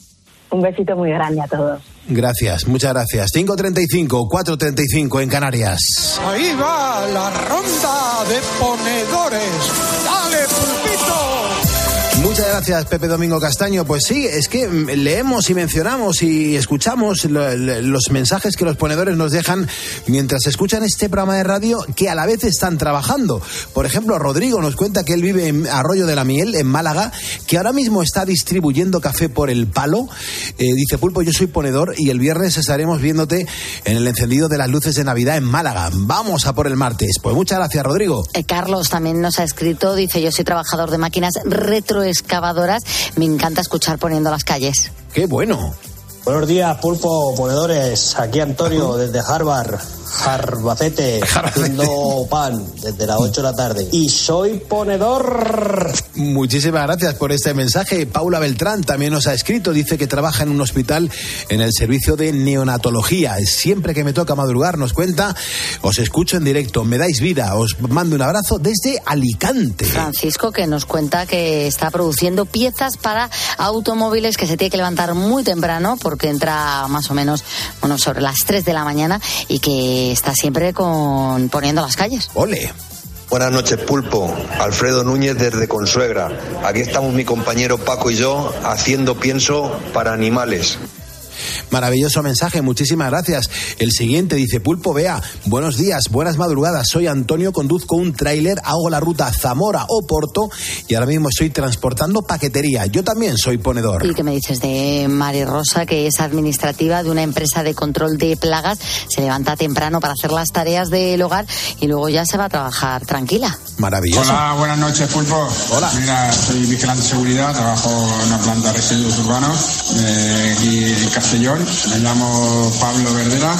Un besito muy grande a todos. Gracias, muchas gracias. cinco treinta y cinco, cuatro treinta y cinco en Canarias. Ahí va la ronda de ponedores. ¡Dale, pulpito! Muchas gracias, Pepe Domingo Castaño. Pues sí, es que leemos y mencionamos y escuchamos lo, lo, los mensajes que los ponedores nos dejan mientras escuchan este programa de radio, que a la vez están trabajando. Por ejemplo, Rodrigo nos cuenta que él vive en Arroyo de la Miel, en Málaga, que ahora mismo está distribuyendo café por el palo. Eh, dice, Pulpo, yo soy ponedor y el viernes estaremos viéndote en el encendido de las luces de Navidad en Málaga. Vamos a por el martes. Pues muchas gracias, Rodrigo. Eh, Carlos también nos ha escrito, dice, yo soy trabajador de máquinas retro excavadoras, me encanta escuchar Poniendo las Calles. ¡Qué bueno! Buenos días, Pulpo, ponedores. Aquí Antonio, desde Harvard, Jarbacete, haciendo pan desde las ocho de la tarde. Y soy ponedor. Muchísimas gracias por este mensaje. Paula Beltrán también nos ha escrito. Dice que trabaja en un hospital en el servicio de neonatología. Siempre que me toca madrugar, nos cuenta, os escucho en directo, me dais vida. Os mando un abrazo desde Alicante. Francisco, que nos cuenta que está produciendo piezas para automóviles, que se tiene que levantar muy temprano porque entra más o menos, bueno, sobre las tres de la mañana, y que está siempre con Poniendo las Calles. ¡Ole! Buenas noches, Pulpo. Alfredo Núñez desde Consuegra. Aquí estamos mi compañero Paco y yo haciendo pienso para animales. Maravilloso mensaje, muchísimas gracias. El siguiente dice, Pulpo, vea, buenos días, buenas madrugadas, soy Antonio, conduzco un tráiler, hago la ruta Zamora-Oporto y ahora mismo estoy transportando paquetería. Yo también soy ponedor. ¿Y qué me dices de Mari Rosa, que es administrativa de una empresa de control de plagas? Se levanta temprano para hacer las tareas del hogar y luego ya se va a trabajar tranquila. Maravilloso. Hola, buenas noches, Pulpo. Hola. Mira, soy vigilante de seguridad, trabajo en una planta de residuos urbanos eh, aquí en Castellón. Me llamo Pablo Verdera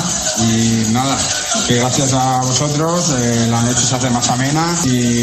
y nada, que gracias a vosotros eh, la noche se hace más amena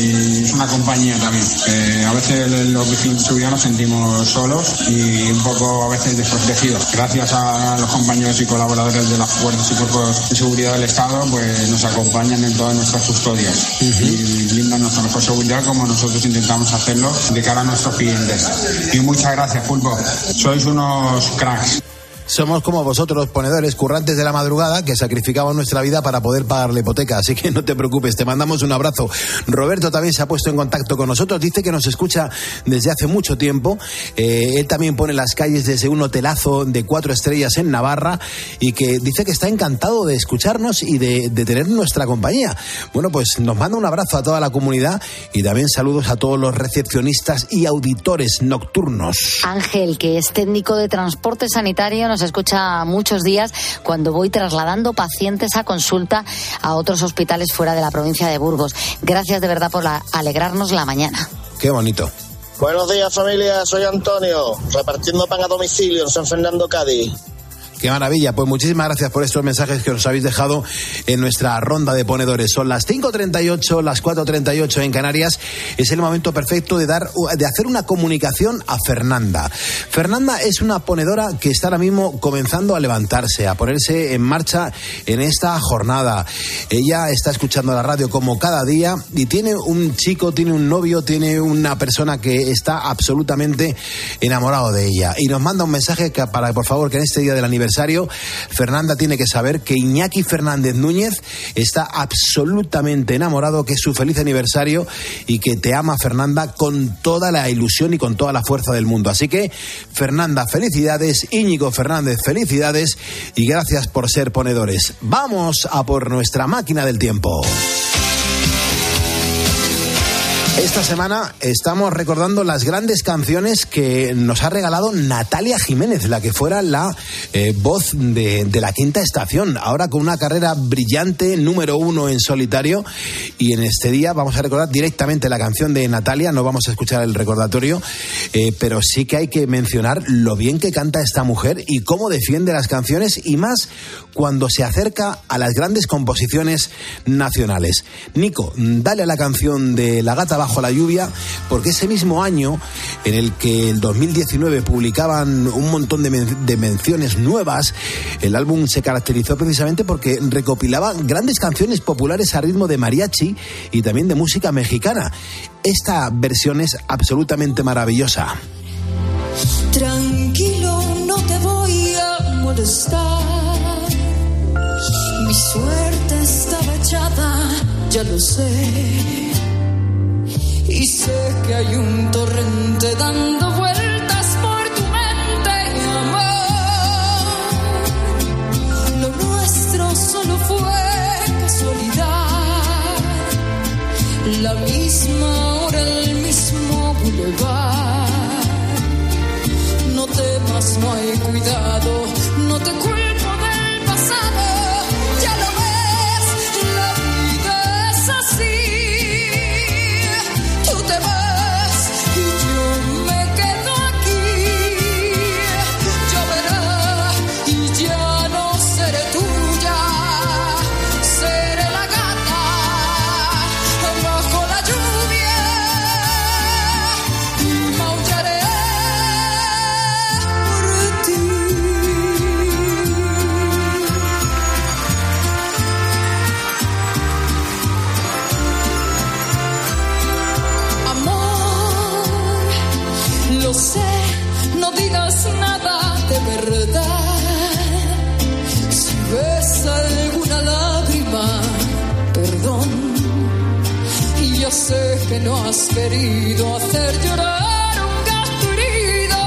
y es una compañía también. Eh, a veces los vigilantes de seguridad nos sentimos solos y un poco a veces desprotegidos. Gracias a los compañeros y colaboradores de las fuerzas y cuerpos de seguridad del Estado, pues nos acompañan en todas nuestras custodias uh-huh. y brindan nuestra mejor seguridad, como nosotros intentamos hacerlo de cara a nuestros clientes. Y muchas gracias, Pulpo. Sois unos cracks. Somos como vosotros, ponedores, currantes de la madrugada, que sacrificamos nuestra vida para poder pagar la hipoteca, así que no te preocupes, te mandamos un abrazo. Roberto también se ha puesto en contacto con nosotros, dice que nos escucha desde hace mucho tiempo, eh, él también pone las calles desde un hotelazo de cuatro estrellas en Navarra y que dice que está encantado de escucharnos y de, de tener nuestra compañía. Bueno, pues nos manda un abrazo a toda la comunidad y también saludos a todos los recepcionistas y auditores nocturnos. Ángel, que es técnico de transporte sanitario, nos escucha muchos días cuando voy trasladando pacientes a consulta a otros hospitales fuera de la provincia de Burgos. Gracias de verdad por la, alegrarnos la mañana. Qué bonito. Buenos días, familia, soy Antonio, repartiendo pan a domicilio en San Fernando, Cádiz. Qué maravilla, pues muchísimas gracias por estos mensajes que nos habéis dejado en nuestra ronda de ponedores. Son las cinco treinta y ocho, las cuatro treinta y ocho en Canarias. Es el momento perfecto de dar, de hacer una comunicación a Fernanda. Fernanda es una ponedora que está ahora mismo comenzando a levantarse, a ponerse en marcha en esta jornada. Ella está escuchando la radio como cada día y tiene un chico, tiene un novio, tiene una persona que está absolutamente enamorado de ella. Y nos manda un mensaje que, para, por favor, que en este día del aniversario aniversario, Fernanda tiene que saber que Iñaki Fernández Núñez está absolutamente enamorado, que es su feliz aniversario y que te ama, Fernanda, con toda la ilusión y con toda la fuerza del mundo. Así que, Fernanda, felicidades, Íñigo Fernández, felicidades y gracias por ser ponedores. Vamos a por nuestra máquina del tiempo. Esta semana estamos recordando las grandes canciones que nos ha regalado Natalia Jiménez, la que fuera la eh, voz de, de la Quinta Estación, ahora con una carrera brillante, número uno en solitario, y en este día vamos a recordar directamente la canción de Natalia, no vamos a escuchar el recordatorio, eh, pero sí que hay que mencionar lo bien que canta esta mujer y cómo defiende las canciones, y más cuando se acerca a las grandes composiciones nacionales. Nico, dale a la canción de La Gata Bajo la Lluvia, porque ese mismo año en el que el dos mil diecinueve publicaban un montón de, men- de menciones nuevas, el álbum se caracterizó precisamente porque recopilaba grandes canciones populares a ritmo de mariachi y también de música mexicana. Esta versión es absolutamente maravillosa. Tranquilo, no te voy a molestar. Mi suerte estaba echada, ya lo sé. Y sé que hay un torrente dando vueltas por tu mente, amor. Lo nuestro solo fue casualidad. La misma hora, el mismo bulevar. No temas, no hay cuidado, no te culpo del pasado. Ya lo ves, la vida es así. Tú te vas y yo me quedo aquí. Lloverá y ya no seré tuya. Seré la gata bajo la lluvia y maullaré por ti. Amor, lo sé, no digas nada de verdad. Si ves alguna lágrima, perdón. Y yo sé que no has querido hacer llorar a un gato herido,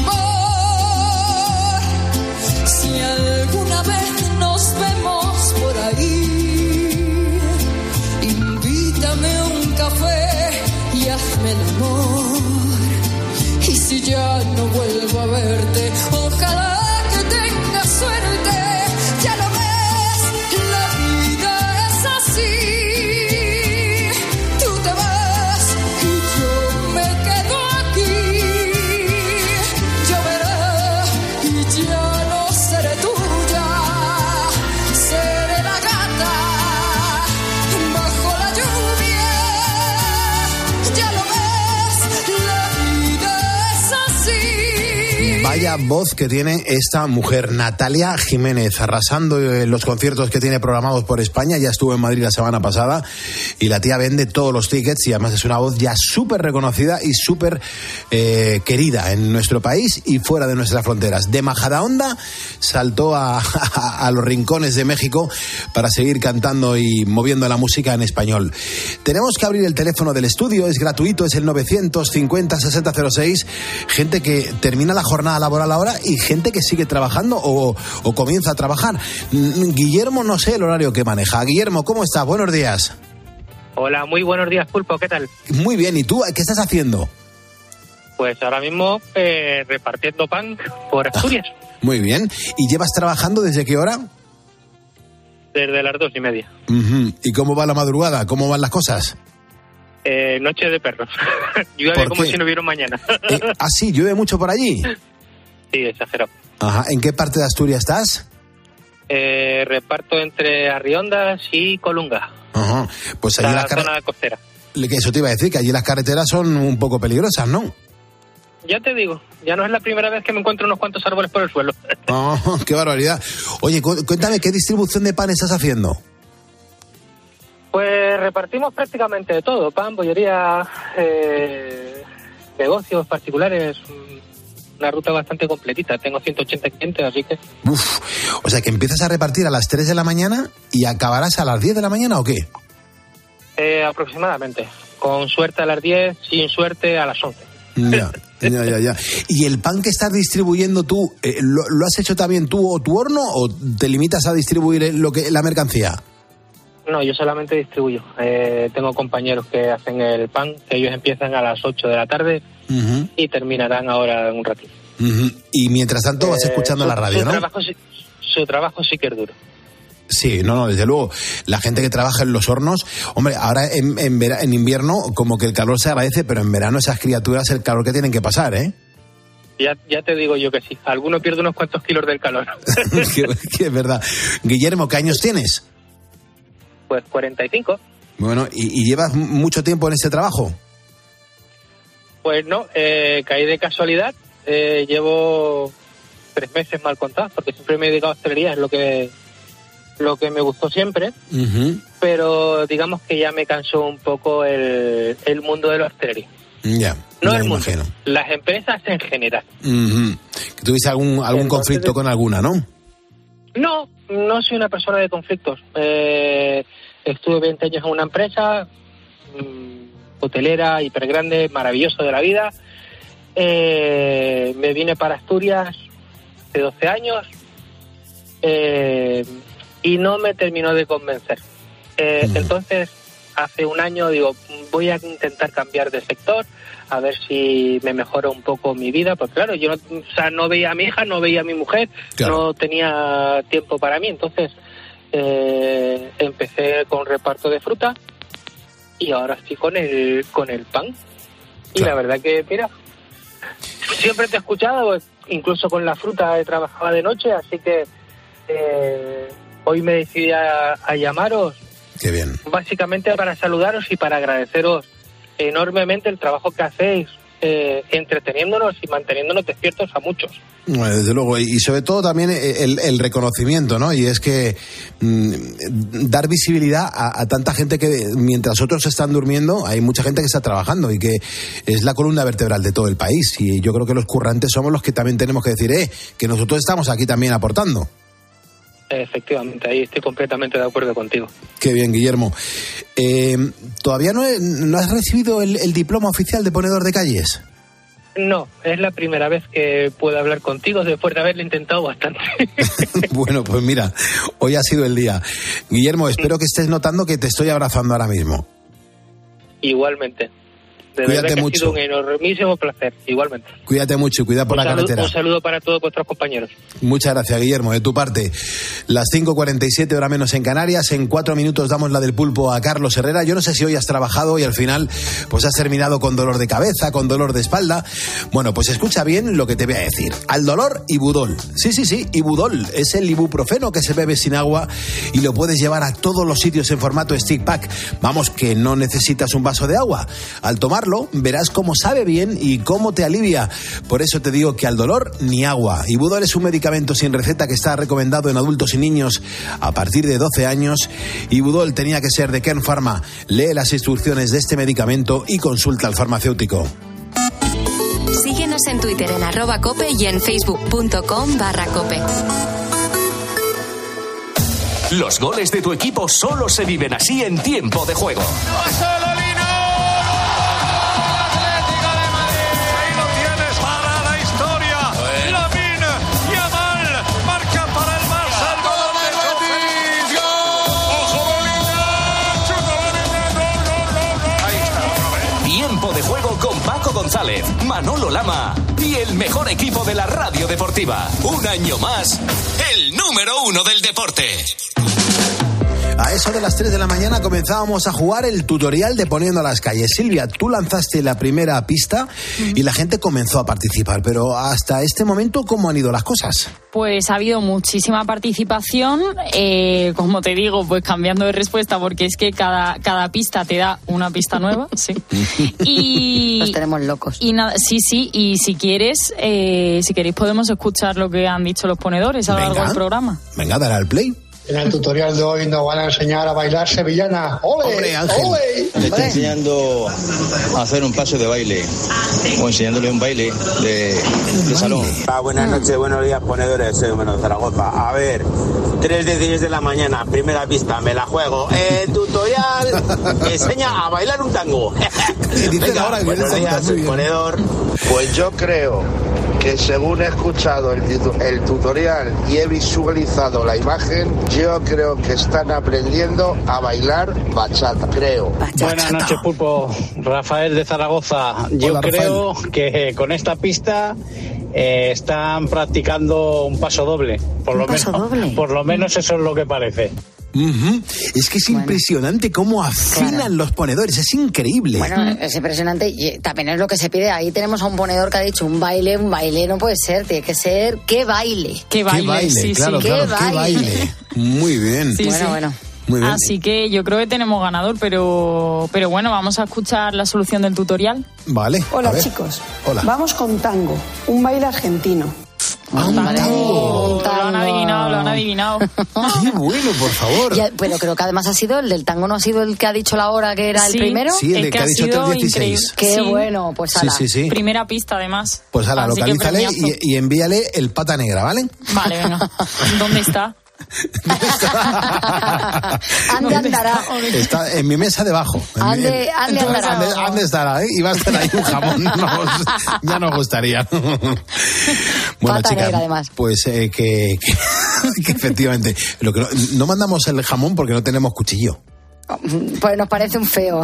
amor. Si alguna vez nos vemos por ahí, invítame a un café y hazme el amor. Y si ya no vuelvo a verte, ojalá que tengas suerte. Ya lo ves, la vida es así. Tú te vas y yo me quedo aquí. Lloverá y ya no seré tuya. Seré la gata bajo la lluvia. Ya lo ves, la vida es así. Vaya voz que tiene esta mujer, Natalia Jiménez, arrasando en los conciertos que tiene programados por España. Ya estuvo en Madrid la semana pasada y la tía vende todos los tickets y además es una voz ya súper reconocida y súper eh, querida en nuestro país y fuera de nuestras fronteras. De Majadahonda saltó a, a, a los rincones de México para seguir cantando y moviendo la música en español. Tenemos que abrir el teléfono del estudio, es gratuito, es el novecientos cincuenta sesenta cero seis. Gente que termina la jornada laboral ahora y gente que sigue trabajando o, o comienza a trabajar. Guillermo, no sé el horario que maneja. Guillermo, ¿cómo estás? Buenos días. Hola, muy buenos días, Pulpo, ¿qué tal? Muy bien, ¿y tú qué estás haciendo? Pues ahora mismo eh, repartiendo pan por Asturias. Ah, muy bien, ¿y llevas trabajando desde qué hora? Desde las dos y media. Uh-huh. ¿Y cómo va la madrugada? ¿Cómo van las cosas? Eh, noche de perros. Llueve como si no hubiera un mañana. eh, ¿Ah, sí? ¿Llueve mucho por allí? Sí, exagerado. Ajá, ¿en qué parte de Asturias estás? Eh, reparto entre Arriondas y Colunga. Ajá, pues allí la las car- zona costera. Eso te iba a decir, que allí las carreteras son un poco peligrosas, ¿no? Ya te digo, ya no es la primera vez que me encuentro unos cuantos árboles por el suelo. Oh, ¡qué barbaridad! Oye, cu- cuéntame, ¿qué distribución de pan estás haciendo? Pues repartimos prácticamente de todo, pan, bollería, eh, negocios particulares, una ruta bastante completita. Tengo ciento ochenta clientes, así que... Uf, o sea que empiezas a repartir a las tres de la mañana y acabarás a las diez de la mañana, ¿o qué? Eh, aproximadamente. Con suerte a las diez, sin suerte a las once. Ya, ya, ya, ya. ¿Y el pan que estás distribuyendo tú, eh, lo, lo has hecho también tú o tu horno o te limitas a distribuir lo que la mercancía? No, yo solamente distribuyo. Eh, tengo compañeros que hacen el pan, que ellos empiezan a las ocho de la tarde uh-huh. y terminarán ahora en un ratito. Uh-huh. Y mientras tanto vas escuchando eh, su, la radio, su ¿no? Trabajo, su trabajo sí que es duro. Sí, no, no, desde luego. La gente que trabaja en los hornos, hombre, ahora en, en, vera, en invierno como que el calor se agradece, pero en verano esas criaturas el calor que tienen que pasar, ¿eh? Ya, ya te digo yo que sí. Alguno pierde unos cuantos kilos del calor. que, que es verdad. Guillermo, ¿qué años tienes? Pues cuarenta y cinco. Bueno, ¿y, y llevas mucho tiempo en este trabajo? Pues no, eh, caí de casualidad. Eh, llevo tres meses mal contados, porque siempre me he dedicado a hostelería, es lo que... lo que me gustó siempre, uh-huh. pero digamos que ya me cansó un poco el, el mundo de la hostelería. Ya, no ya el me mundo, imagino. Las empresas en general. Uh-huh. ¿Que tuviste algún, algún Entonces, conflicto con alguna, no? No, no soy una persona de conflictos. Eh, estuve veinte años en una empresa, mmm, hotelera, hiper grande, maravilloso de la vida. Eh, me vine para Asturias hace doce años. Eh, y no me terminó de convencer. Eh, mm. Entonces, hace un año digo, voy a intentar cambiar de sector, a ver si me mejora un poco mi vida, porque claro, yo no, o sea, no veía a mi hija, no veía a mi mujer, claro. no tenía tiempo para mí, entonces eh, empecé con reparto de fruta y ahora estoy con el con el pan. Y claro. la verdad que, mira, siempre te he escuchado, incluso con la fruta trabajaba de noche, así que eh, hoy me decidí a, a llamaros. Qué bien. Básicamente para saludaros y para agradeceros enormemente el trabajo que hacéis, eh, entreteniéndonos y manteniéndonos despiertos a muchos. Bueno, desde luego, y sobre todo también el, el reconocimiento, ¿no? Y es que mmm, dar visibilidad a, a tanta gente que mientras otros están durmiendo, hay mucha gente que está trabajando y que es la columna vertebral de todo el país. Y yo creo que los currantes somos los que también tenemos que decir, eh, que nosotros estamos aquí también aportando. Efectivamente, ahí estoy completamente de acuerdo contigo. Qué bien, Guillermo. Eh, ¿Todavía no, he, no has recibido el, el diploma oficial de ponedor de calles? No, es la primera vez que puedo hablar contigo después de haberlo intentado bastante. Bueno, pues mira, hoy ha sido el día. Guillermo, espero que estés notando que te estoy abrazando ahora mismo. Igualmente. De Cuídate verdad que mucho. Ha sido un enormísimo placer, igualmente. Cuídate mucho y cuida por un la saludo, carretera. Un saludo para todos vuestros compañeros. Muchas gracias, Guillermo, de tu parte. Las cinco cuarenta y siete, hora menos en Canarias. En cuatro minutos damos la del pulpo a Carlos Herrera. Yo no sé si hoy has trabajado y al final pues has terminado con dolor de cabeza, con dolor de espalda. Bueno, pues escucha bien lo que te voy a decir. Al dolor, Ibudol. Sí, sí, sí, Ibudol. Es el ibuprofeno que se bebe sin agua y lo puedes llevar a todos los sitios en formato stick pack. Vamos, que no necesitas un vaso de agua. Al tomarlo, verás cómo sabe bien y cómo te alivia. Por eso te digo que al dolor ni agua. Ibudol es un medicamento sin receta que está recomendado en adultos y niños a partir de doce años. Ibudol tenía que ser de Kern Pharma. Lee las instrucciones de este medicamento y consulta al farmacéutico. Síguenos en Twitter en arroba cope y en facebook.com barra cope. Los goles de tu equipo solo se viven así en tiempo de juego. De juego con Paco González, Manolo Lama y el mejor equipo de la radio deportiva. Un año más, el número uno del deporte. A eso de las tres de la mañana comenzábamos a jugar el tutorial de Poniendo las Calles. Silvia, tú lanzaste la primera pista y la gente comenzó a participar, pero hasta este momento, ¿cómo han ido las cosas? Pues ha habido muchísima participación, eh, como te digo, pues cambiando de respuesta, porque es que cada, cada pista te da una pista nueva, sí. Y nos tenemos locos. Y nada, sí, sí, y si quieres, eh, si queréis podemos escuchar lo que han dicho los ponedores a lo largo del programa. Venga, dale al play. En el tutorial de hoy nos van a enseñar a bailar sevillana. ¡Ole! Hombre, Ángel. ¡Ole! Le estoy enseñando a hacer un paso de baile o enseñándole un baile de, de salón. Ah, buenas noches, buenos días, ponedores. Soy Menos de Zaragoza. A ver, tres de diez de la mañana, primera pista, me la juego. El tutorial enseña a bailar un tango. Venga, ahora, buenos días, soy ponedor. Pues yo creo que según he escuchado el, el tutorial y he visualizado la imagen, yo creo que están aprendiendo a bailar bachata, creo. Bachata. Buenas noches, Pulpo. Rafael de Zaragoza. Yo Hola, creo Rafael. que con esta pista eh, están practicando un paso doble. Por lo menos, doble? por lo menos eso es lo que parece. Uh-huh. Es que es bueno. impresionante cómo afinan claro. los ponedores, es increíble. Bueno, es impresionante y también es lo que se pide. Ahí tenemos a un ponedor que ha dicho un baile, un baile no puede ser, tiene que ser ¿qué baile? ¿Qué baile? ¿Qué baile? Sí, claro, sí. claro, ¿Qué, ¿qué baile? baile? Muy bien. Sí, bueno, sí. bueno. Muy bien. Así que yo creo que tenemos ganador, pero pero bueno, vamos a escuchar la solución del tutorial. Vale. Hola, chicos. Hola. Vamos con tango, un baile argentino. Ah, un tango. tango. Lo han adivinado, lo han adivinado. Qué bueno, por favor. Ya, pero creo que además ha sido el del tango, ¿no ha sido el que ha dicho la hora que era sí, el primero? Sí, el, el que, que ha dicho el dieciséis. Increíble. Qué sí. bueno, pues ala. Sí, sí, sí. Primera pista, además. Pues ala, Así localízale y, y envíale el pata negra, ¿vale? Vale, venga. ¿Dónde está? Ande andará. Está en mi mesa debajo. Ande, ande andará. Ande, ande estará, ¿eh? Y va a estar ahí un jamón. Nos, ya nos gustaría. Bueno, Pata chicas, negra, además. pues eh, que, que, que efectivamente. Lo que no, no mandamos el jamón porque no tenemos cuchillo. Pues nos parece un feo.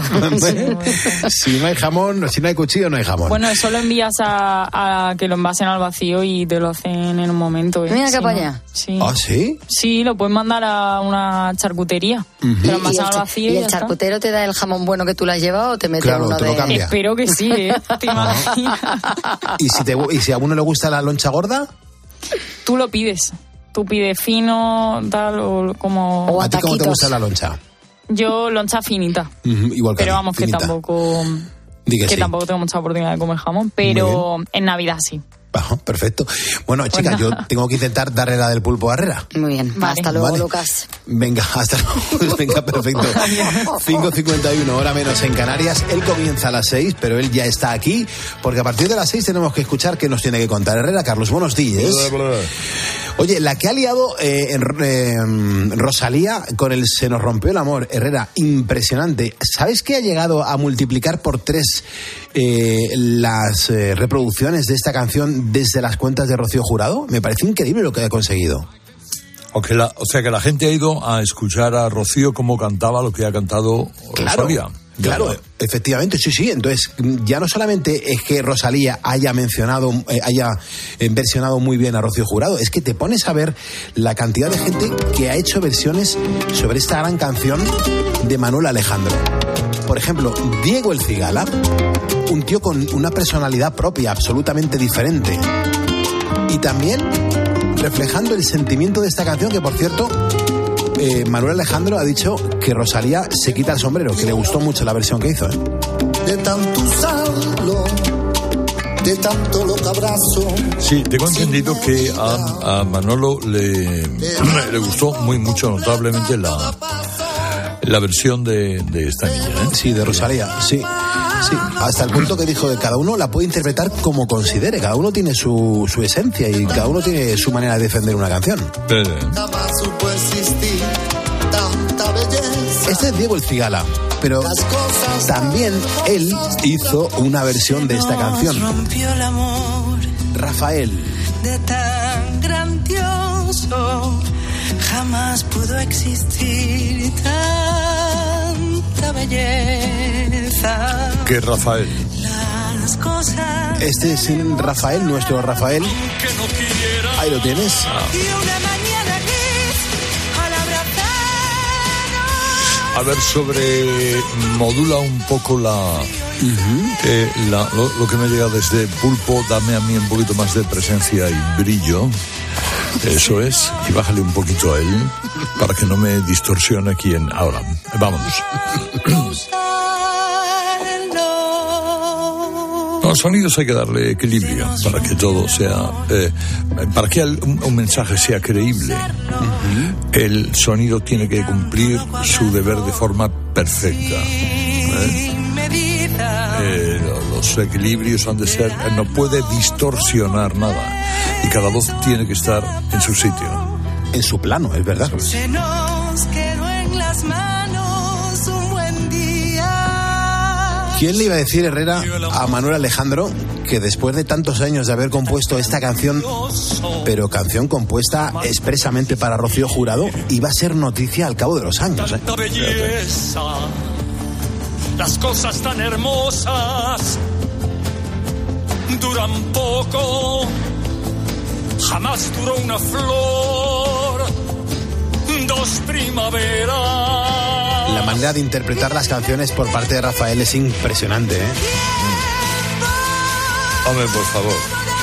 Si no hay jamón, si no hay cuchillo, no hay jamón. Bueno, eso lo envías a, a que lo envasen al vacío y te lo hacen en un momento. ¿eh? Mira qué sí, paña. Sí. ¿Ah, sí? Sí, lo puedes mandar a una charcutería. Uh-huh. Te lo envasan al vacío y, ¿Y el charcutero está. te da el jamón bueno que tú le has llevado o te mete claro, uno te de...? Lo cambia. Espero que sí, ¿eh? ¿Te imaginas? ¿Y si, te, ¿Y si a uno le gusta la loncha gorda? Tú lo pides. Tú pides fino, tal, o como... O ¿A ti cómo te gusta la loncha? Yo loncha finita. Uh-huh, igual que Pero vamos, finita. que tampoco... Di que que sí. tampoco tengo mucha oportunidad de comer jamón, pero en Navidad sí. Ajá, perfecto. Bueno, chicas, yo tengo que intentar darle la del pulpo a Herrera. Muy bien, vale. Hasta luego, vale. Lucas. Venga, hasta luego. Venga, perfecto. cinco cincuenta y uno, hora menos en Canarias. Él comienza a las seis, pero él ya está aquí, porque a partir de las seis tenemos que escuchar qué nos tiene que contar Herrera. Carlos, buenos días. Oye, la que ha liado eh, en, eh, Rosalía con el Se nos rompió el amor, Herrera, impresionante. ¿Sabes que ha llegado a multiplicar por tres eh, las eh, reproducciones de esta canción desde las cuentas de Rocío Jurado? Me parece increíble lo que ha conseguido. O, que la, o sea, que la gente ha ido a escuchar a Rocío cómo cantaba lo que ha cantado claro. Rosalía. Claro, efectivamente, sí, sí. Entonces, ya no solamente es que Rosalía haya mencionado, eh, haya versionado muy bien a Rocío Jurado, es que te pones a ver la cantidad de gente que ha hecho versiones sobre esta gran canción de Manuel Alejandro. Por ejemplo, Diego el Cigala, un tío con una personalidad propia absolutamente diferente. Y también reflejando el sentimiento de esta canción, que por cierto... Eh, Manuel Alejandro ha dicho que Rosalía se quita el sombrero, que le gustó mucho la versión que hizo. ¿eh? De tanto usarlo, de tanto lo que abrazo. Sí, tengo entendido que a, a Manolo le, le gustó muy mucho, notablemente, la, la versión de, de esta niña. ¿eh? Sí, de Rosalía, sí. Sí, hasta el punto que dijo que cada uno la puede interpretar como considere, cada uno tiene su, su esencia y cada uno tiene su manera de defender una canción. Este es Diego el Cigala, pero también él hizo una versión de esta canción. Rafael. De tan grandioso jamás pudo existir tanta belleza. ¿Qué Rafael? Las cosas. Este es Rafael, nuestro Rafael. Ahí lo tienes. Ah. A ver, sobre... modula un poco la... Uh-huh. eh, la lo, lo que me llega desde Pulpo, dame a mí un poquito más de presencia y brillo. Eso es. Y bájale un poquito a él para que no me distorsione aquí en... Ahora, vámonos. No, los sonidos hay que darle equilibrio para que todo sea, eh, para que un, un mensaje sea creíble. Uh-huh. El sonido tiene que cumplir su deber de forma perfecta. ¿eh? Eh, los equilibrios han de ser, no puede distorsionar nada y cada voz tiene que estar en su sitio, en su plano, es verdad. Se nos quedó en las manos un buen día. ¿Quién le iba a decir, Herrera, a Manuel Alejandro que después de tantos años de haber compuesto esta canción, pero canción compuesta expresamente para Rocío Jurado, iba a ser noticia al cabo de los años? ¿eh? Belleza, las cosas tan hermosas duran poco, jamás duró una flor, dos primaveras. La manera de interpretar las canciones por parte de Rafael es impresionante, ¿eh? Hombre, por favor.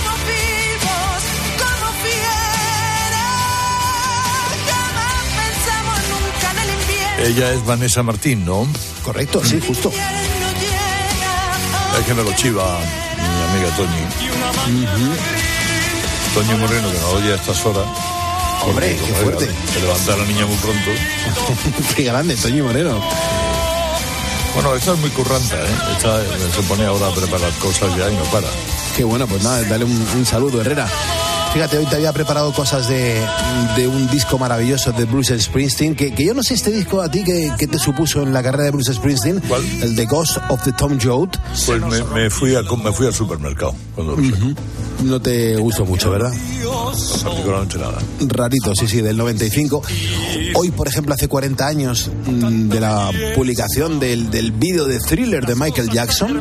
Ella es Vanessa Martín, ¿no? Correcto, sí, justo. Es que me lo chiva mi amiga Toñi. Uh-huh. Toñi Moreno, que nos oye a estas horas. Hombre, qué fuerte. Se levanta a la niña muy pronto. Qué grande, Toñi Moreno. Bueno, esta es muy curranta, ¿eh? Esta se pone ahora a preparar cosas ya y no para. Qué bueno, pues nada, dale un, un saludo, Herrera. Fíjate, hoy te había preparado cosas de, de un disco maravilloso de Bruce Springsteen, que, que yo no sé este disco a ti, ¿qué, qué te supuso en la carrera de Bruce Springsteen? ¿Cuál? El The Ghost of the Tom Joad. Pues me, me, fui, a, me fui al supermercado cuando lo uh-huh. No te gustó mucho, ¿verdad? No, particularmente nada. Rarito, sí, sí, del noventa y cinco. Hoy, por ejemplo, hace cuarenta años mmm, de la publicación del, del vídeo de Thriller de Michael Jackson.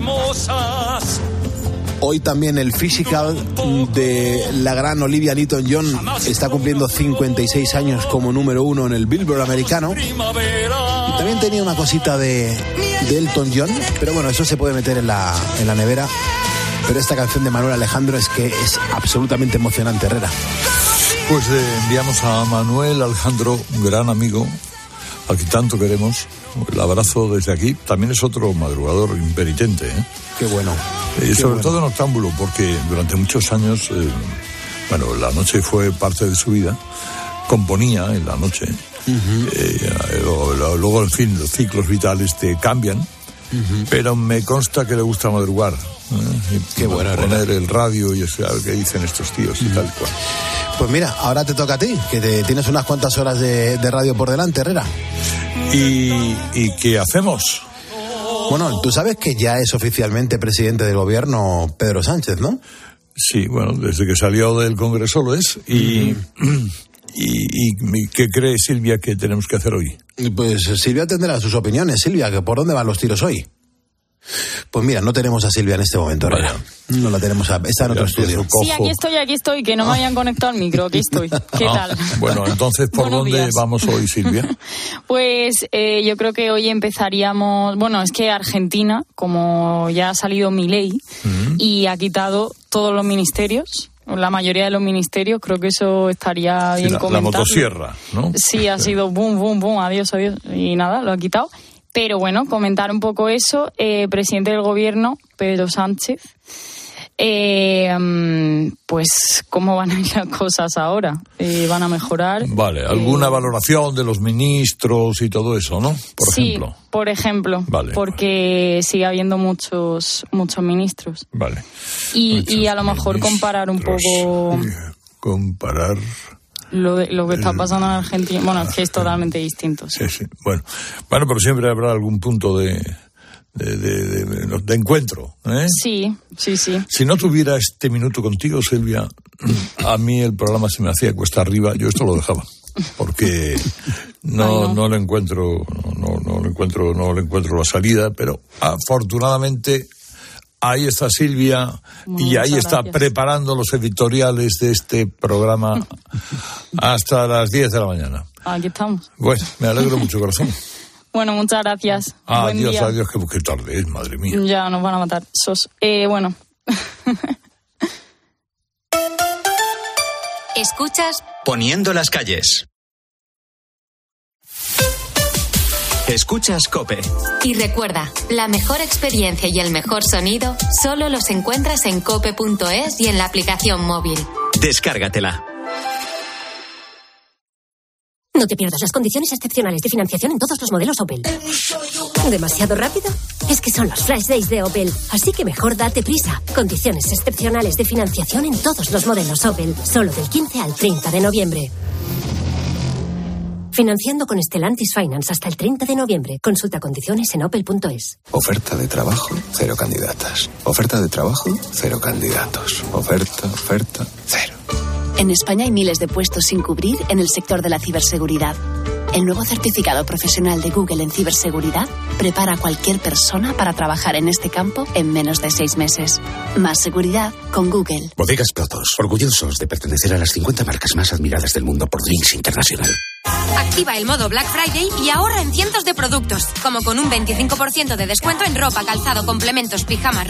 Hoy también el Physical de la gran Olivia Newton-John está cumpliendo cincuenta y seis años como número uno en el Billboard americano. Y también tenía una cosita de, de Elton John, pero bueno, eso se puede meter en la, en la nevera. Pero esta canción de Manuel Alejandro es que es absolutamente emocionante, Herrera. Pues eh, enviamos a Manuel Alejandro, un gran amigo, al que tanto queremos. El abrazo desde aquí. También es otro madrugador impenitente, ¿eh? Qué bueno. Y Qué sobre bueno. todo noctámbulo, porque durante muchos años, eh, bueno, la noche fue parte de su vida. Componía en la noche. Uh-huh. eh, luego, luego, en fin, los ciclos vitales te cambian. Uh-huh. Pero me consta que le gusta madrugar. ¿eh? Qué bueno. Poner el radio y a ver qué dicen estos tíos uh-huh. y tal cual. Pues mira, ahora te toca a ti, que te, tienes unas cuantas horas de, de radio por delante, Herrera. ¿Y, ¿Y qué hacemos? Bueno, tú sabes que ya es oficialmente presidente del gobierno Pedro Sánchez, ¿no? Sí, bueno, desde que salió del Congreso lo es. Y, uh-huh. y, y ¿qué cree Silvia que tenemos que hacer hoy? Pues Silvia tendrá sus opiniones. Silvia, ¿por dónde van los tiros hoy? Pues mira, no tenemos a Silvia en este momento, Herrera. No la tenemos, a, está en otro estudio. Sí, aquí estoy, aquí estoy, que no me habían conectado al micro, aquí estoy. ¿Qué ah, tal? Bueno, entonces, ¿por dónde días. vamos hoy, Silvia? Pues eh, yo creo que hoy empezaríamos, bueno, es que Argentina, como ya ha salido Milei uh-huh. y ha quitado todos los ministerios, la mayoría de los ministerios, creo que eso estaría sí, bien la, comentarlo. La motosierra, ¿no? Sí, ha sido boom, boom, boom, adiós, adiós, y nada, lo ha quitado. Pero bueno, comentar un poco eso. Eh, presidente del gobierno, Pedro Sánchez. Eh, pues, ¿cómo van a ir las cosas ahora? Eh, ¿Van a mejorar? Vale, ¿alguna eh, valoración de los ministros y todo eso, no? Por sí, ejemplo. por ejemplo. Vale, porque vale. sigue habiendo muchos muchos ministros. Vale. Y, y a lo mejor comparar un poco... Comparar... Lo, de, lo que está pasando en Argentina, bueno, es que es totalmente distinto. Sí, sí, sí. Bueno, bueno, pero siempre habrá algún punto de, de, de, de, de encuentro, ¿eh? Sí, sí, sí. Si no tuviera este minuto contigo, Silvia, a mí el programa se me hacía cuesta arriba, yo esto lo dejaba, porque no, no. no le encuentro, no, no le encuentro, no le encuentro la salida, pero afortunadamente ahí está Silvia Muchas y ahí está gracias. preparando los editoriales de este programa hasta las diez de la mañana. Aquí estamos. Bueno, me alegro mucho, corazón. Bueno, muchas gracias. Ah, Buen adiós, día. adiós, qué, qué tarde es, madre mía. Ya nos van a matar. Sos. Eh, bueno. Escuchas Poniendo las calles. Escuchas COPE. Y recuerda, la mejor experiencia y el mejor sonido solo los encuentras en cope punto es y en la aplicación móvil. Descárgatela. No te pierdas las condiciones excepcionales de financiación en todos los modelos Opel. ¿Demasiado rápido? Es que son los Flash Days de Opel, así que mejor date prisa. Condiciones excepcionales de financiación en todos los modelos Opel, solo del quince al treinta de noviembre. Financiando con Stellantis Finance hasta el treinta de noviembre. Consulta condiciones en opel punto es. Oferta de trabajo, cero candidatas. Oferta de trabajo, cero candidatos. Oferta, oferta, cero. En España hay miles de puestos sin cubrir en el sector de la ciberseguridad. El nuevo certificado profesional de Google en ciberseguridad prepara a cualquier persona para trabajar en este campo en menos de seis meses. Más seguridad con Google. Bodegas Protos, orgullosos de pertenecer a las cincuenta marcas más admiradas del mundo por Drinks International. Activa el modo Black Friday y ahorra en cientos de productos, como con un veinticinco por ciento de descuento en ropa, calzado, complementos, pijamas,